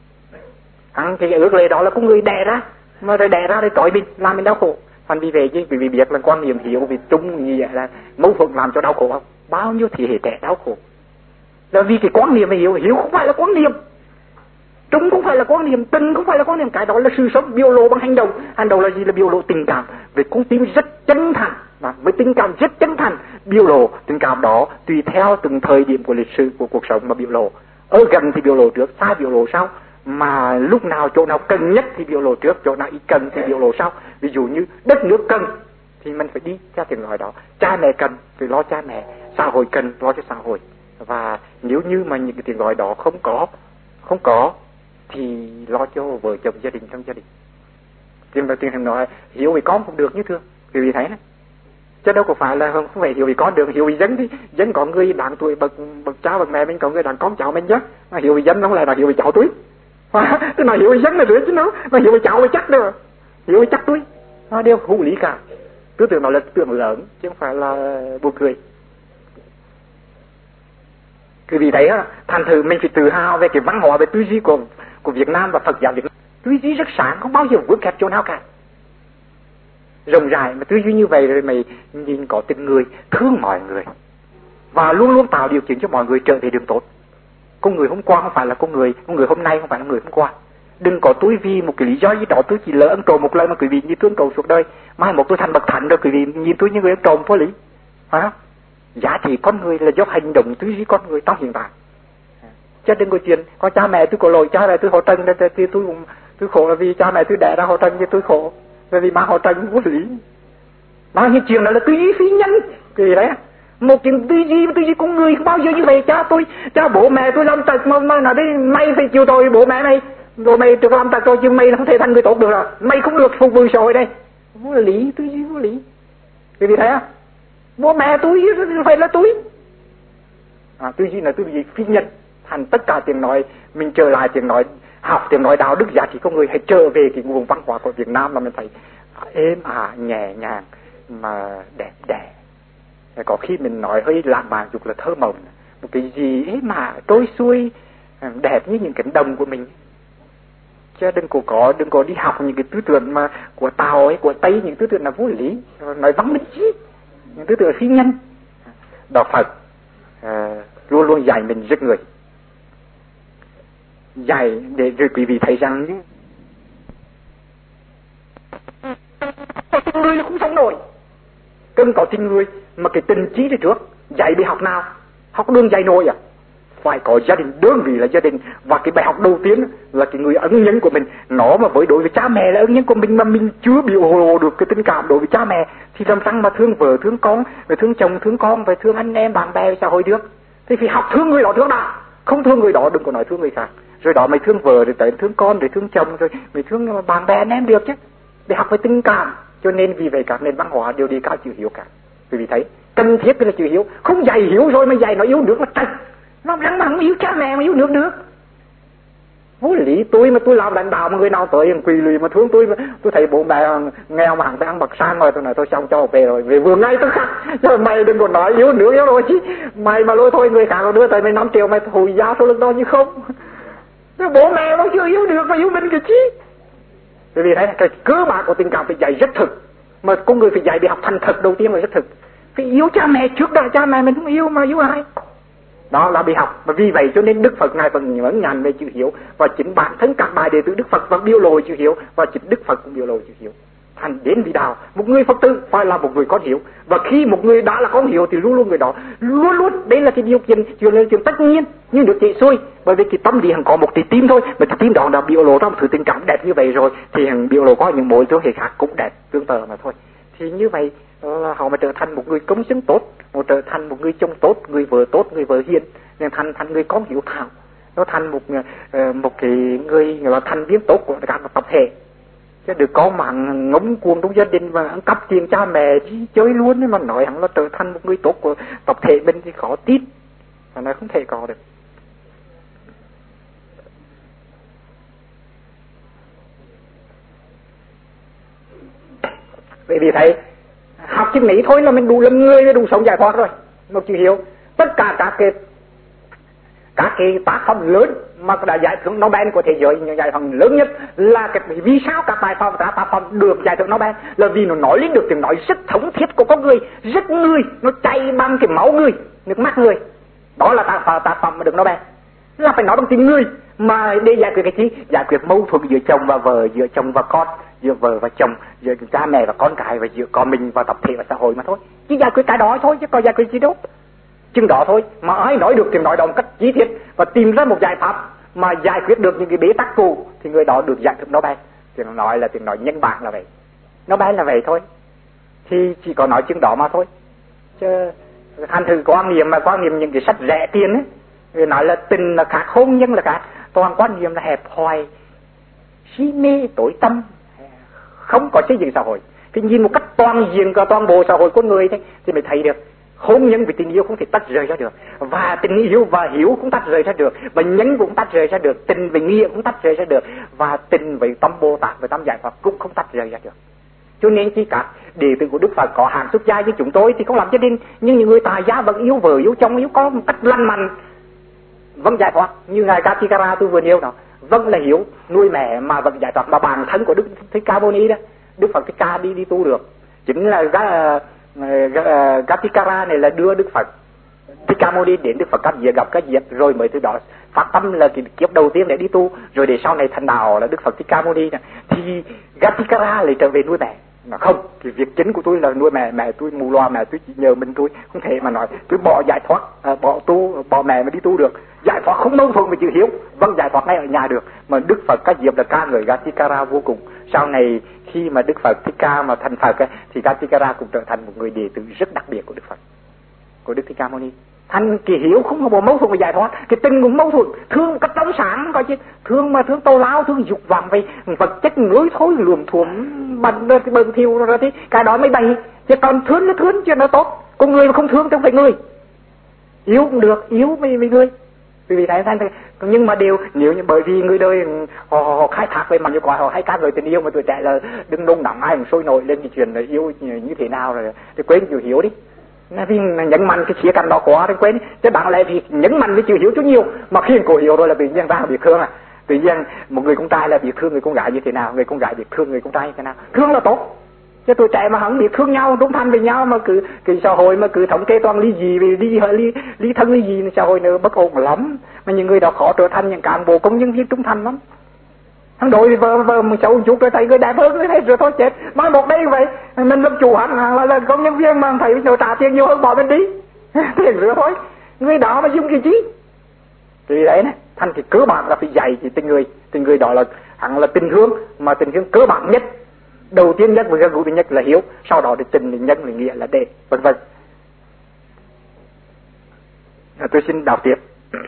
[SPEAKER 2] Cái ước lệ đó là con người đẻ ra, mà rồi đẻ ra để trói mình, làm mình đau khổ. Thành vì vậy chứ vì biết là quan niệm hiểu vì chung như vậy là mâu thuẫn làm cho đau khổ không? Bao nhiêu thế hệ trẻ đau khổ là vì cái quan niệm mà hiểu không phải là quan niệm, trung không phải là quan niệm, tình không phải là quan niệm, cái đó là sự sống biểu lộ bằng hành động. Hành động là gì? Là biểu lộ tình cảm về con tim rất chân thành, với tình cảm rất chân thành biểu lộ tình cảm đó tùy theo từng thời điểm của lịch sử của cuộc sống mà biểu lộ. Ở gần thì biểu lộ trước, xa biểu lộ sau, mà lúc nào chỗ nào cần nhất thì biểu lộ trước, chỗ nào ít cần thì biểu lộ sau. Ví dụ như đất nước cần thì mình phải đi theo tiếng nói đó, cha mẹ cần thì lo cha mẹ, xã hội cần lo cho xã hội. Và nếu như mà những cái tiếng gọi đó không có thì lo cho vợ chồng gia đình trong gia đình. Tiếng đầu tiên thằng nói hiểu vì con không được như thương, vì thấy này, chứ đâu có phải là không phải hiểu vì con được, hiểu vì dân thì dân có người đáng tuổi bậc cha bậc mẹ mình, có người đáng con cháu mình chứ. Mà hiểu vì dân không lại là hiểu vì cháu túi. Tôi nói hiểu vì dân là rửa chứ nó, mà hiểu vì cháu vì chắc đâu, hiểu vì chắc túi, nó đều hữu lý cả. Tư tưởng đó là tưởng lớn chứ không phải là buồn cười. Cứ vì thế thành thử mình phải tự hào về cái văn hóa, về tư duy của Việt Nam và Phật giáo Việt Nam. Tư duy rất sáng, không bao giờ vướng kẹt chỗ nào cả, rộng rãi. Mà tư duy như vậy rồi mày nhìn có tình người, thương mọi người và luôn luôn tạo điều kiện cho mọi người trở về đường tốt. Con người hôm qua không phải là con người hôm nay không phải là người hôm qua. Đừng có tôi vì một cái lý do gì đó tôi chỉ lỡ ăn trộm một lần mà quý vị như tôi ăn trộm suốt đời, mai một tôi thành bậc thánh rồi quý vị nhìn tôi như người ăn trộm vô lý, phải không? Giá trị con người là do hành động tư duy con người trong hiện tại. Chứ đừng có chuyện có cha mẹ tôi có lỗi, cha mẹ tôi họ trần thì tôi khổ là vì cha mẹ tôi đẻ ra họ trần thì tôi khổ là vì má họ trần vô lý. Bao nhiêu chuyện đó là tư duy phi nhân kỳ đấy. Một chuyện tư duy con người không bao giờ như vậy. Cha bố mẹ tôi làm tật mà nói đi mày phải chịu tội bố mẹ mày, rồi mày được làm tật rồi chứ mày không thể thành người tốt được rồi, mày không được phục vụ xã hội đây. Vô lý, tư duy vô lý. Vì thế bố mẹ tôi phải là tôi. Tư duy là tư duy phi nhân. Thành tất cả tiếng nói mình trở lại tiếng nói, học tiếng nói đạo đức giá trị con người, hãy trở về cái nguồn văn hóa của Việt Nam mà mình thấy êm nhẹ nhàng mà đẹp đẽ. Có khi mình nói hơi lãng mạn dục là thơ mộng, một cái gì ấy mà trôi xuôi đẹp như những cánh đồng của mình. Chứ đừng có đi học những cái tư tưởng mà của Tàu ấy, của Tây, những tư tưởng là vô lý, nói vắng minh chi, những tư tưởng phi nhân. Đạo Phật luôn luôn dạy mình rất người, dạy để rồi quý vị thấy rằng có tình người là không sống nổi. Cần có tình người mà cái tình trí đi trước. Dạy bị học nào? Học đường dạy nổi à? Phải có gia đình, đơn vị là gia đình. Và cái bài học đầu tiên là cái người ân nhân của mình. Nó mà với đối với cha mẹ là ân nhân của mình mà mình chưa biểu lộ được cái tình cảm đối với cha mẹ thì làm sao mà thương vợ, thương con, rồi thương chồng, thương con, rồi thương anh em, bạn bè, xã hội được. Thì phải học thương người đó trước đã. Không thương người đó đừng có nói thương người khác. Rồi đó mày thương vợ, rồi tới thương con, rồi thương chồng, rồi mày thương bạn bè anh em được chứ. Để học về tình cảm. Cho nên vì vậy các nền văn hóa đều đi cao chữ hiếu cả. Vì thấy cần thiết là chữ hiếu. Không dạy hiếu rồi mà dạy nó yêu nước là trật. Nó rắn mà không yêu cha mẹ mà yêu nước được. Vô lý, tôi mà tôi làm lãnh đạo mà người nào tới quỳ lùi mà thương tôi thấy bố mẹ nghèo mà hẳn phải ăn bậc sang rồi, tôi nói tôi xong cho về rồi, về vừa ngay tức khắc. Chứ mày đừng còn nói yếu nữa yếu rồi chứ. Mày mà lôi thôi người khác nó đưa tới mày 5 triệu mày hồi giá số lượng đó như không. Bố mẹ nó chưa yếu được mà yếu mình cái chi. Bởi vì thế cái cơ bản của tình cảm phải dạy rất thực. Mà con người phải dạy để học thành thật đầu tiên là rất thực. Phải yêu cha mẹ trước đã, cha mẹ mình không yêu mà yêu ai. Đó là bị học. Và vì vậy cho nên Đức Phật Ngài vẫn nhấn nhằn về chữ hiếu. Và chính bản thân các bài đệ tử Đức Phật vẫn biểu lộ chữ hiếu. Và chính Đức Phật cũng biểu lộ chữ hiếu. Thành đến vì đạo, một người Phật tử phải là một người con hiếu. Và khi một người đã là con hiếu thì luôn luôn người đó luôn đây là cái điều kiện, chuyện tất nhiên như được chạy xuôi. Bởi vì cái tâm lý hằng có một trái tim thôi, mà trái tim đó đã biểu lộ ra một thứ tình cảm đẹp như vậy rồi thì hằng biểu lộ có những mối quan hệ khác cũng đẹp tương tự mà thôi. Thì như vậy là họ mà trở thành một người công dân tốt, họ trở thành một người chồng tốt, người vợ tốt, người vợ hiền, nên thành người con hiếu thảo, nó thành một cái người là thành viên tốt của cả một tập thể. Chứ đừng có mạng ngống cuồng trong gia đình mà ăn cắp tiền cha mẹ chơi luôn, mà nói hắn là trở thành một người tốt của tập thể mình thì khó tin, và nó không thể có được. Bởi vì thấy học chữ lý thôi là mình đủ làm người, đủ sống giải thoát rồi. Một chữ hiếu, tất cả các cái tác phẩm lớn mà đã giải thưởng Nobel của thế giới, những giải thưởng lớn nhất là vì sao các tác phẩm được giải thưởng Nobel là vì nó nói lên được tiếng nói rất thống thiết của con người, rất người, nó chảy bằng cái máu người, nước mắt người. Đó là tác phẩm mà được Nobel. Là phải nói bằng tiếng người mà để giải quyết cái gì? Giải quyết mâu thuẫn giữa chồng và vợ, giữa chồng và con, giữa vợ và chồng, giữa cha mẹ và con cái, và giữa con mình và tập thể và xã hội mà thôi. Chỉ giải quyết cái đó thôi chứ có giải quyết gì đâu. Chừng đó thôi mà ai nói được tiếng nói đó một cách chi tiết và tìm ra một giải pháp mà giải quyết được những cái bế tắc cũ thì người đó được giải thưởng Nobel. Tiếng nói là tiếng nói nhân bản là vậy, Nobel là vậy thôi. Thì chỉ có nói chừng đó mà thôi. Chứ thành thử quan niệm những cái sách rẻ tiền ấy, người nói là tình là khác, hôn nhân là khác, toàn quan niệm là hẹp hòi, si mê, tối tâm, không có xây dựng xã hội. Thì nhìn một cách toàn diện cả toàn bộ xã hội con người thế thì mới thấy được hôn nhân với tình yêu không thể tách rời ra được, và tình yêu và hiếu cũng tách rời ra được, và nhân cũng tách rời ra được, tình với nghĩa cũng tách rời ra được, và tình với tâm Bồ Tát với tâm giải thoát cũng không tách rời ra được. Cho nên khi các đệ tử của Đức Phật có hạng xuất gia như chúng tôi thì không làm cho nên, nhưng những người tại gia vẫn yêu vợ yêu chồng yêu con một cách lành mạnh vẫn giải thoát, như ngài Gatikara tôi vừa nêu đó, vẫn là hiếu nuôi mẹ mà vẫn giải thoát. Mà bản thân của Đức Thích Ca Mâu Ni đó, Đức Phật Thích Ca đi tu được, chính là Gatikara này là đưa Đức Phật Thích Ca Mâu Ni đến Đức Phật Các Diệp, gặp Các Diệp rồi mới từ đó phát tâm là cái kiếp đầu tiên để đi tu, rồi để sau này thành đạo là Đức Phật Thích Ca Mâu Ni. Thì Gatikara lại trở về nuôi mẹ. Mà không, thì việc chính của tôi là nuôi mẹ tôi mù loa, mẹ tôi chỉ nhờ mình tôi, không thể mà nói tôi bỏ giải thoát, bỏ mẹ mà đi tu được. Giải thoát không mâu thuẫn với chữ hiếu, vẫn giải thoát ngay ở nhà được. Mà Đức Phật Các Diệp là ca ngợi Gatikara vô cùng. Sau này khi mà Đức Phật Thích Ca mà thành Phật ấy, thì Gatikara cũng trở thành một người đệ tử rất đặc biệt của Đức Phật, của Đức Thích Ca Mâu Ni. Thành kỳ hiếu không có mâu thuẫn với giải thoát, cái tình cũng mâu thuẫn, thương cách trong sáng coi chứ, thương mà thương tâu lao, thương dục vọng về vật chất núi thối luồm thuồm bần thiêu rồi thì cái đó mới bày. Chứ còn thương nó thương chứ nó tốt, con người mà không thương chẳng phải người. Yếu cũng được, yếu với người. Vì thế nhưng mà đều nếu như bởi vì người đời họ khai thác về mặt như quả, họ hay ca ngợi tình yêu, mà tuổi trẻ là đừng nôn nóng ai cũng sôi nổi lên cái chuyện là yêu như thế nào rồi thì quên chữ hiếu đi. Vì nhấn mạnh cái khía cạnh đó quá thì quên, chứ đáng lẽ vì nhấn mạnh với chữ hiếu chút nhiều mà khi cổ hiếu rồi là tự nhiên ra bị thương. Tự nhiên một người con trai là bị thương người con gái như thế nào, người con gái bị thương người con trai như thế nào. Thương là tốt, chứ tuổi trẻ mà hắn bị thương nhau, trung thành với nhau mà cứ cái xã hội mà cứ thống kê toàn ly gì vì ly thân ly gì, xã hội nó bất ổn lắm. Mà những người đó khó trở thành những cán bộ công nhân viên trung thành lắm. Thằng đội vợ một xấu chút rồi thấy người đẹp hơn người thấy rồi thôi chết. Nói một đây vậy mình làm chủ hắn là công nhân viên mà thấy nó trả tiền nhiều hơn bỏ bên đi tiền rửa thôi, người đó mà dùng cái gì. Thì đấy này, thành cái cơ bản là phải dạy thì tình người đó là hẳn là tình thương, mà tình thương cơ bản nhất, đầu tiên nhất và gần gũi nhất là hiếu, sau đó thì tình thì nhân là nghĩa là đệ, vân vân. Tôi xin đọc tiếp.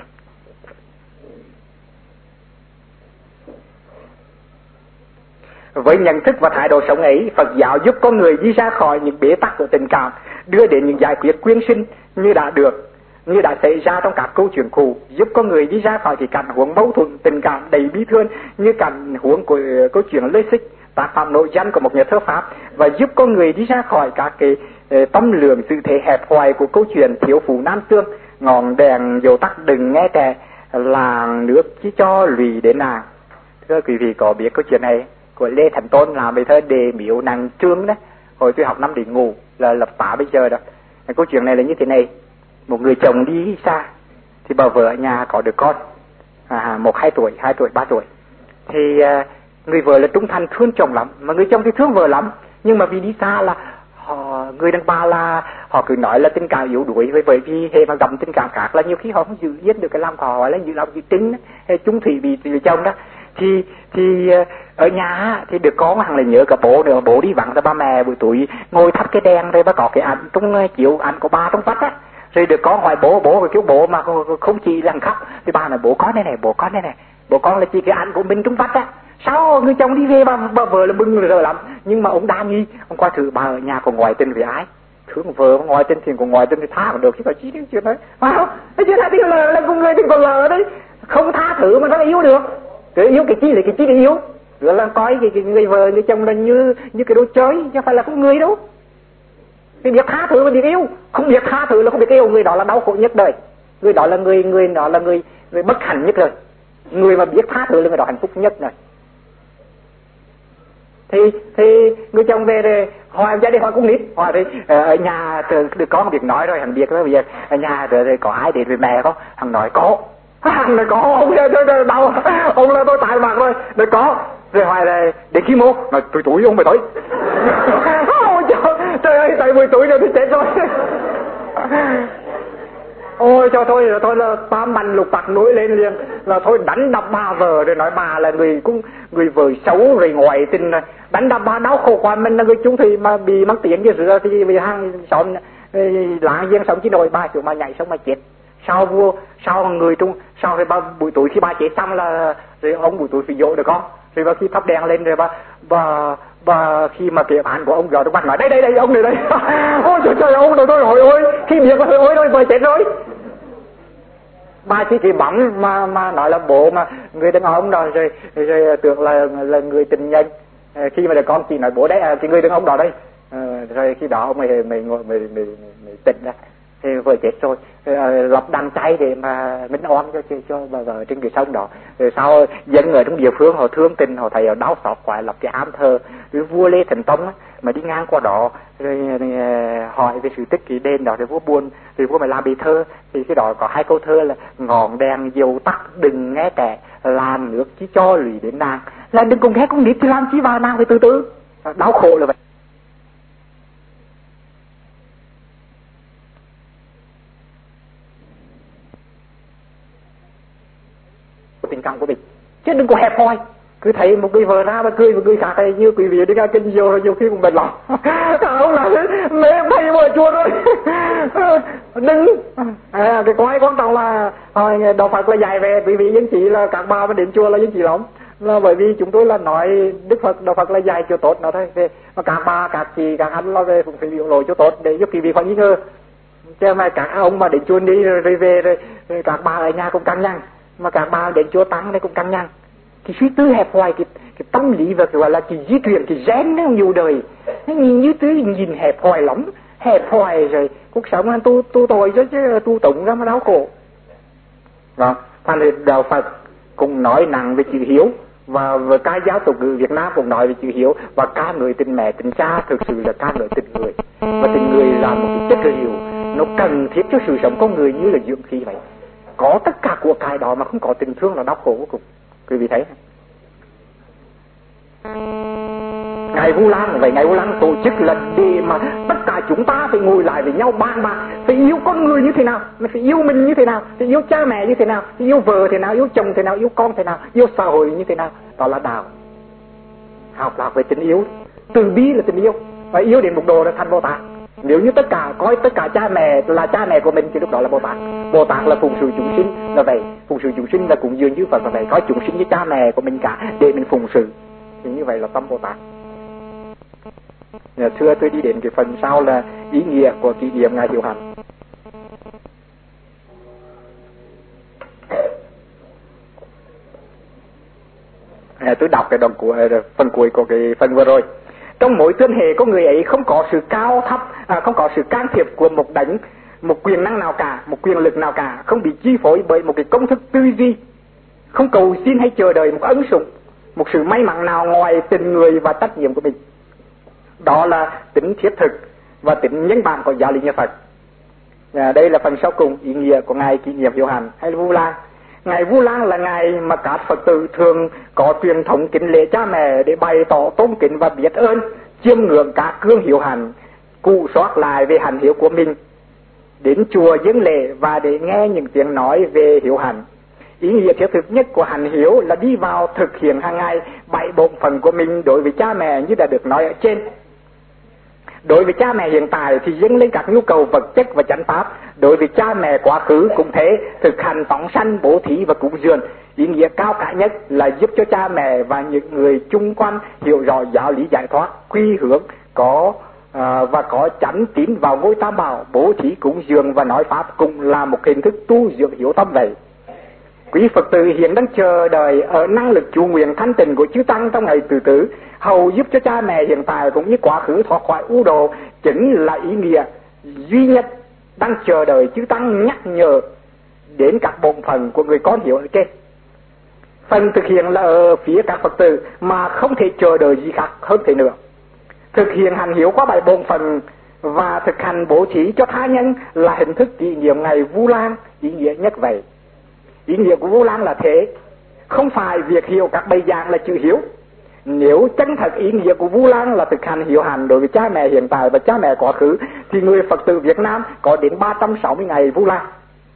[SPEAKER 2] Với nhận thức và thái độ sống ấy, Phật giáo giúp con người đi ra khỏi những bế tắc của tình cảm, đưa đến những giải quyết quyến sinh như đã được, như đã xảy ra trong các câu chuyện cũ, giúp con người đi ra khỏi cái cảnh huống mâu thuẫn tình cảm đầy bi thương như cảnh huống của câu chuyện Lê Xích, tác phẩm nổi danh của một nhà thơ Pháp, và giúp con người đi ra khỏi các cái tâm lượng sự thể hẹp hòi của câu chuyện thiếu phụ Nam Tương, ngọn đèn dầu tắt đừng nghe trẻ, làng nước chỉ cho lùi đến nàng. Thưa quý vị có biết câu chuyện này của Lê Thánh Tôn làm bài thơ Đề Miếu Nàng Trương đấy, hồi tôi học năm đỉnh ngủ là lập tá bây giờ đó. Câu chuyện này là như thế này: một người chồng đi xa thì bà vợ ở nhà có được con 1-2 tuổi, 2 tuổi, 3 tuổi. Thì người vợ là trung thành thương chồng lắm, mà người chồng thì thương vợ lắm, nhưng mà vì đi xa là người đàn bà là họ cứ nói là tình cảm yếu đuối, bởi vì hệ mà gặp tình cảm khác là nhiều khi họ không giữ yên được cái làm họ gọi là giữ lòng giữ tính hay chung thủy bị chồng đó. Thì ở nhà thì được con hàng là nhớ cả bố nữa, bố đi vắng rồi ba mẹ buổi tối ngồi thắp cái đèn rồi bà có cái ảnh trong chiếu ảnh của ba trong vắt á, rồi được con hỏi bố rồi kêu bố mà không chỉ là khóc thì ba là bố con đây này, bố con đây này, bố con là chỉ cái ảnh của mình trong vắt á. Sao người chồng đi về bà vợ là bưng rồi lắm, nhưng mà ông đa nghi, ông coi thử bà ở nhà còn ngoại tình với ai, thương vợ ngoại tình thì còn ngoại tình thì tha còn được, chứ có chí đến chuyện đấy, phải không? Cái chuyện này thì là con người thì còn lờ đấy, không tha thử mà nó yếu được, cái yếu cái chi là cái chi để yếu, rồi là coi cái người vợ người chồng là như cái đồ chơi, chứ không phải là con người đâu. Cái việc tha thứ là việc yêu, không biết tha thứ là không biết yêu, người đó là đau khổ nhất đời, người đó là người đó là người bất hạnh nhất rồi, người mà biết tha thứ là người đó hạnh phúc nhất rồi. Thì người chồng về rồi hỏi gia đình hỏi cũng nít, hỏi thì ở nhà được có việc nói rồi, thằng biết đó bây giờ ở nhà rồi có ai đến với mẹ không, thằng nói có, thằng nói có, ông đây đau, ông là tôi tài bạc rồi, nói có, rồi hỏi là đến khi mô, nói tôi tuổi ông mới tới. Trời ơi, tại 10 tuổi rồi thì chết rồi. Ôi cho tôi là tam bành lục bạc nổi lên liền, là thôi đánh đập bà vợ, rồi nói bà là người vợ xấu rồi ngoại tình rồi, đánh đập bà đau khổ quá, mình là người chung thì mà bị mắc tiền kia rửa thì vì hàng xóm láng giềng sống chỉ nổi bà chỗ mà nhảy sống mà chết. Sau người trung sau rồi bà buổi tối khi bà chết xong là rồi ông buổi tối phải dỗ được con, rồi bà khi thắp đèn lên rồi bà khi mà cái bạn của ông giờ tôi bắt nói đây ông này đây. Ôi trời ông rồi tôi hỏi ôi khi biết là ôi rồi vợ chết rồi. Bà chỉ bấm mà nói là bố mà người đàn ông đó rồi tưởng là người tình nhân, khi mà được con chị nói bố đấy thì người đàn ông đó đây, rồi khi đó ông mày ngồi mày tỉnh ra thì vợ chết rồi, lập đám cháy để mà minh oan cho bà vợ trên cái sông đó. Rồi sau dân ở trong địa phương họ thương tình, họ thấy đau xót quá lập cái ám thờ với vua Lê Thần Tông á, mà đi ngang qua đó rồi hỏi về sự tích cái đền đó, rồi vua buồn, rồi vua mày làm bài thơ, thì cái đó có 2 câu thơ là ngọn đèn dầu tắt đừng nghe trẻ, làm nước chỉ cho lụy đến nàng, là đừng cùng nghe con nít thì làm chi vào nàng phải từ từ, đau khổ là vậy. Tình cảm của mình chứ đừng có hẹp hòi, cứ thấy một người vợ ra mà cười một người khác hay như quý vị đi ra kinh nhiều khi cũng mệt lòng. Ông là mẹ thầy vợ chuột rồi. Đừng cái quái quan trọng là đạo Phật là dạy về quý vị dân chỉ là các bà mà đến chùa là dân chỉ lắm, là bởi vì chúng tôi là nói Đức Phật đạo Phật là dạy cho tốt nó thôi, mà các bà các chị các anh lo về cũng phải biểu lộ cho tốt để giúp quý vị khỏi nghi ngờ, chứ mà các ông mà đến chùa đi rồi về rồi các bà ở nhà cũng căng nhăn, mà các bà đến chùa tăng này cũng căng nhăn. Cái suy tư hẹp hòi, cái tâm lý và cái gọi là cái di truyền, cái gen nó nhiều đời, nó nhìn như thứ nhìn hẹp hòi lắm, hẹp hòi rồi cuộc sống anh tu tội chứ tu tụng ra mà đau khổ. Đó, thành thì đạo Phật cũng nói nặng về chữ hiếu, và ca giáo tục ngữ Việt Nam cũng nói về chữ hiếu, và ca ngợi tình mẹ tình cha thực sự là ca ngợi tình người, và tình người là một cái chất liệu nó cần thiết cho sự sống con người như là dưỡng khí vậy. Có tất cả của cải đó mà không có tình thương là đau khổ vô cùng. Quý vị thấy Ngày Vu Lan vậy, Ngày Vu Lan tổ chức là để mà tất cả chúng ta phải ngồi lại với nhau bàn bạc, phải yêu con người như thế nào, mình phải yêu mình như thế nào, phải yêu cha mẹ như thế nào, phải yêu vợ thế nào, yêu chồng thế nào, yêu con thế nào, yêu xã hội như thế nào. Đó là đạo. Học là về tình yêu, từ bi là tình yêu, và yêu đến một độ là thành Bồ Tát. Nếu như tất cả coi tất cả cha mẹ là cha mẹ của mình thì lúc đó là Bồ Tát. Bồ Tát là phụng sự chúng sinh là vậy, phụng sự chúng sinh là cũng dường như Phật là vậy, coi chúng sinh như cha mẹ của mình cả để mình phụng sự, thì như vậy là tâm Bồ Tát. Thưa tôi đi đến cái phần sau là ý nghĩa của kỷ niệm Ngài Diệu Hạnh. Tôi đọc cái phần cuối của cái phần vừa rồi. Trong mỗi tuyên hệ của người ấy không có sự cao thấp, không có sự can thiệp của một quyền năng nào cả, một quyền lực nào cả, không bị chi phối bởi một cái công thức tư duy, không cầu xin hay chờ đợi một ân sủng, một sự may mắn nào ngoài tình người và trách nhiệm của mình. Đó là tính thiết thực và tính nhân bản của giáo lý nhà Phật. Đây là phần sau cùng ý nghĩa của ngày kỷ niệm Hiệu Hạnh hay Vu Lan. Ngày Vu Lan là ngày mà các Phật tử thường có truyền thống kính lễ cha mẹ để bày tỏ tôn kính và biết ơn, chiêm ngưỡng các gương Hiệu Hạnh, cụ soát lại về hạnh hiếu của mình, đến chùa dâng lễ và để nghe những tiếng nói về Hiệu Hạnh. Ý nghĩa thiết thực nhất của hạnh hiếu là đi vào thực hiện hàng ngày 7 bổn phận của mình đối với cha mẹ như đã được nói ở trên. Đối với cha mẹ hiện tại thì dâng lên các nhu cầu vật chất và chánh pháp. Đối với cha mẹ quá khứ cũng thế, thực hành phóng sanh, bố thí và cúng dường. Ý nghĩa cao cả nhất là giúp cho cha mẹ và những người chung quanh hiểu rõ giáo lý giải thoát, quy hướng và có chánh tín vào ngôi Tam Bảo. Bố thí, cúng dường và nói pháp cũng là một hình thức tu dưỡng hiếu tâm vậy. Quý Phật tử hiện đang chờ đợi ở năng lực chủ nguyện thanh tịnh của chư Tăng trong ngày từ tử, hầu giúp cho cha mẹ hiện tại cũng như quá khứ thoát khỏi u đồ, chính là ý nghĩa duy nhất đang chờ đợi chư Tăng nhắc nhở đến các bổn phận của người con hiếu ở trên. Phần thực hiện là ở phía các Phật tử mà không thể chờ đợi gì khác hơn thế nữa. Thực hiện hành hiếu qua 7 bổn phận và thực hành bố thí cho tha nhân là hình thức kỷ niệm ngày Vu Lan ý nghĩa nhất vậy. Ý nghĩa của Vu Lan là thế, không phải việc hiểu các bài giảng là chữ hiếu. Nếu chân thật ý nghĩa của Vu Lan là thực hành Hiệu Hạnh đối với cha mẹ hiện tại và cha mẹ quá khứ, thì người Phật tử Việt Nam có đến 360 ngày Vu Lan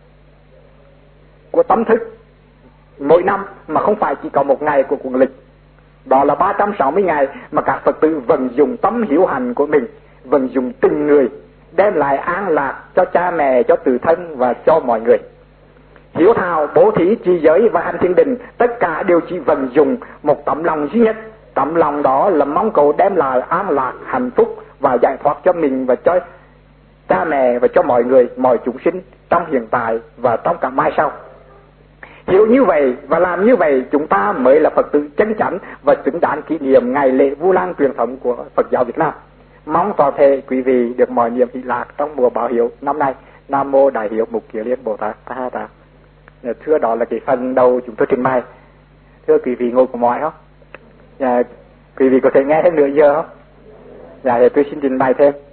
[SPEAKER 2] của tâm thức mỗi năm, mà không phải chỉ có một ngày của cuồng lịch. Đó là 360 ngày mà các Phật tử vận dụng tâm Hiệu Hạnh của mình, vận dụng từng người, đem lại an lạc cho cha mẹ, cho tự thân và cho mọi người. Hiếu thảo, bố thí, trì giới và hành thiền định, tất cả đều chỉ vận dụng một tấm lòng duy nhất. Tấm lòng đó là mong cầu đem lại an lạc, hạnh phúc và giải thoát cho mình và cho cha mẹ và cho mọi người, mọi chúng sinh trong hiện tại và trong cả mai sau. Hiểu như vậy và làm như vậy, chúng ta mới là Phật tử chân chánh và xứng đáng kỷ niệm ngày lễ Vu Lan truyền thống của Phật giáo Việt Nam. Mong toàn thể quý vị được mọi niềm hỷ lạc trong mùa Bảo Hiếu năm nay. Nam mô Đại Hiếu Mục Kiền Liên Bồ Tát. Thưa, đó là cái phần đầu chúng tôi trình bày. Thưa quý vị ngồi của mọi không? Quý vị có thể nghe thêm nửa giờ không? Thì tôi xin trình bày thêm.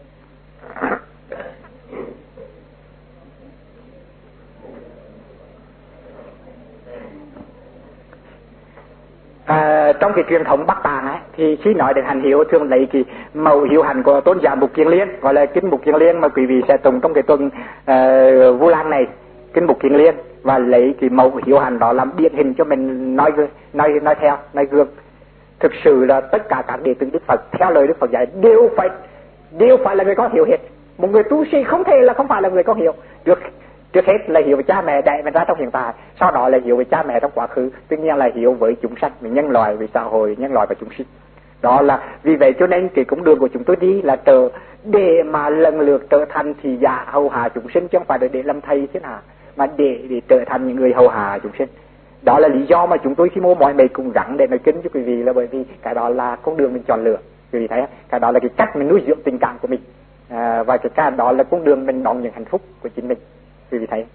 [SPEAKER 2] Trong cái truyền thống Bắc Tạng ấy, thì khi nói đến hành hiếu thường lấy cái mẫu hiếu hành của tôn giả Mục Kiền Liên, gọi là kinh Mục Kiền Liên mà quý vị sẽ tụng trong cái tuần Vu Lan này, kinh Mục Kiền Liên, và lấy cái mẫu hiếu hành đó làm điển hình cho mình nói theo, nói gương. Thực sự là tất cả các đệ tử Đức Phật theo lời Đức Phật dạy đều phải là người có hiếu hết. Một người tu sĩ không thể là không phải là người có hiếu. Trước hết là hiểu về cha mẹ đẻ mình ra trong hiện tại, sau đó là hiểu về cha mẹ trong quá khứ, tất nhiên là hiểu với chúng sanh, với nhân loại, với xã hội, nhân loại và chúng sinh. Đó là vì vậy cho nên cái con đường của chúng tôi đi là để mà lần lượt trở thành thị giả hầu hạ chúng sinh, chứ không phải để làm thầy thế nào, mà để trở thành những người hầu hạ chúng sinh. Đó là lý do mà chúng tôi khi mua mọi mày cùng gắng để nói kính cho quý vị, là bởi vì cái đó là con đường mình chọn lựa. Quý vị thấy cái đó là cái cách mình nuôi dưỡng tình cảm của mình, và cái đó là con đường mình đón những hạnh phúc của chính mình. Quý vị thấy.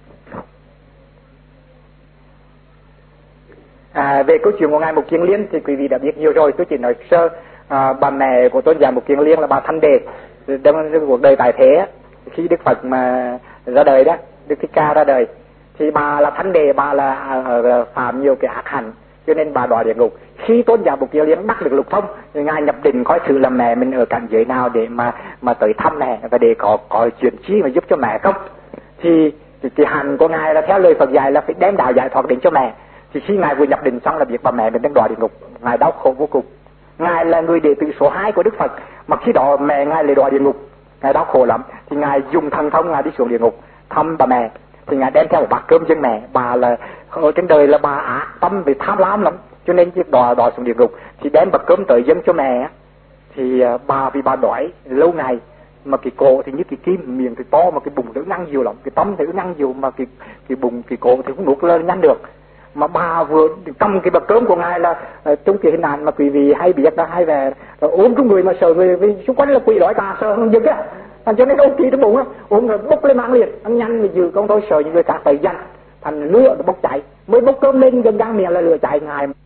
[SPEAKER 2] Về câu chuyện của ngài Mục Kiền Liên thì quý vị đã biết nhiều rồi. Tôi chỉ nói sơ. Bà mẹ của tôn giả Mục Kiền Liên là bà Thanh Đề. Trong cuộc đời tại thế, khi Đức Phật mà ra đời đó, Đức Thích Ca ra đời, thì bà là Thanh Đề, bà là phạm nhiều cái ác hành, cho nên bà đọa địa ngục. Khi tôn giả Mục Kiền Liên đắc được lục thông, thì ngài nhập định coi thử là mẹ mình ở cảnh giới nào để mà tới thăm mẹ, và để có chuyện chi mà giúp cho mẹ không. Thì hành của ngài là theo lời Phật dạy là phải đem đạo giải thoát đến cho mẹ. Thì khi ngài vừa nhập định xong là biết bà mẹ mình đang đọa địa ngục, ngài đau khổ vô cùng. Ngài là người đệ tử số 2 của Đức Phật, mà khi đó mẹ ngài lại đọa địa ngục, ngài đau khổ lắm. Thì ngài dùng thần thông ngài đi xuống địa ngục thăm bà mẹ. Thì ngài đem theo một bát cơm dân mẹ. Bà là ở trên đời là bà ác tâm vì tham lam lắm, cho nên chỉ đọa xuống địa ngục. Thì đem bát cơm tới dân cho mẹ. Thì bà vì bà đói lâu ngày, mà cái cổ thì như cái kim, miệng thì to mà cái bụng thì ngăn nhiều lắm, cái tâm thì ngăn nhiều, mà cái bụng, cái cổ thì cũng nuốt lên nhanh được. mà bà vừa cầm cái bậc cơm của ngài là trong cái hình ảnh mà quý vị hay biết đó, hay về ôm trong người mà sợ người vì xung quanh là quỷ đói tà sợ hơn dừng á, thành cho nên ôm kỹ trong bụng á, ôm rồi bốc lên mang liền, ăn nhanh mà dư con tôi sợ những người khác phải dành, thành lửa nó bốc cháy, mới bốc cơm lên gần gang miệng là lửa cháy ngài.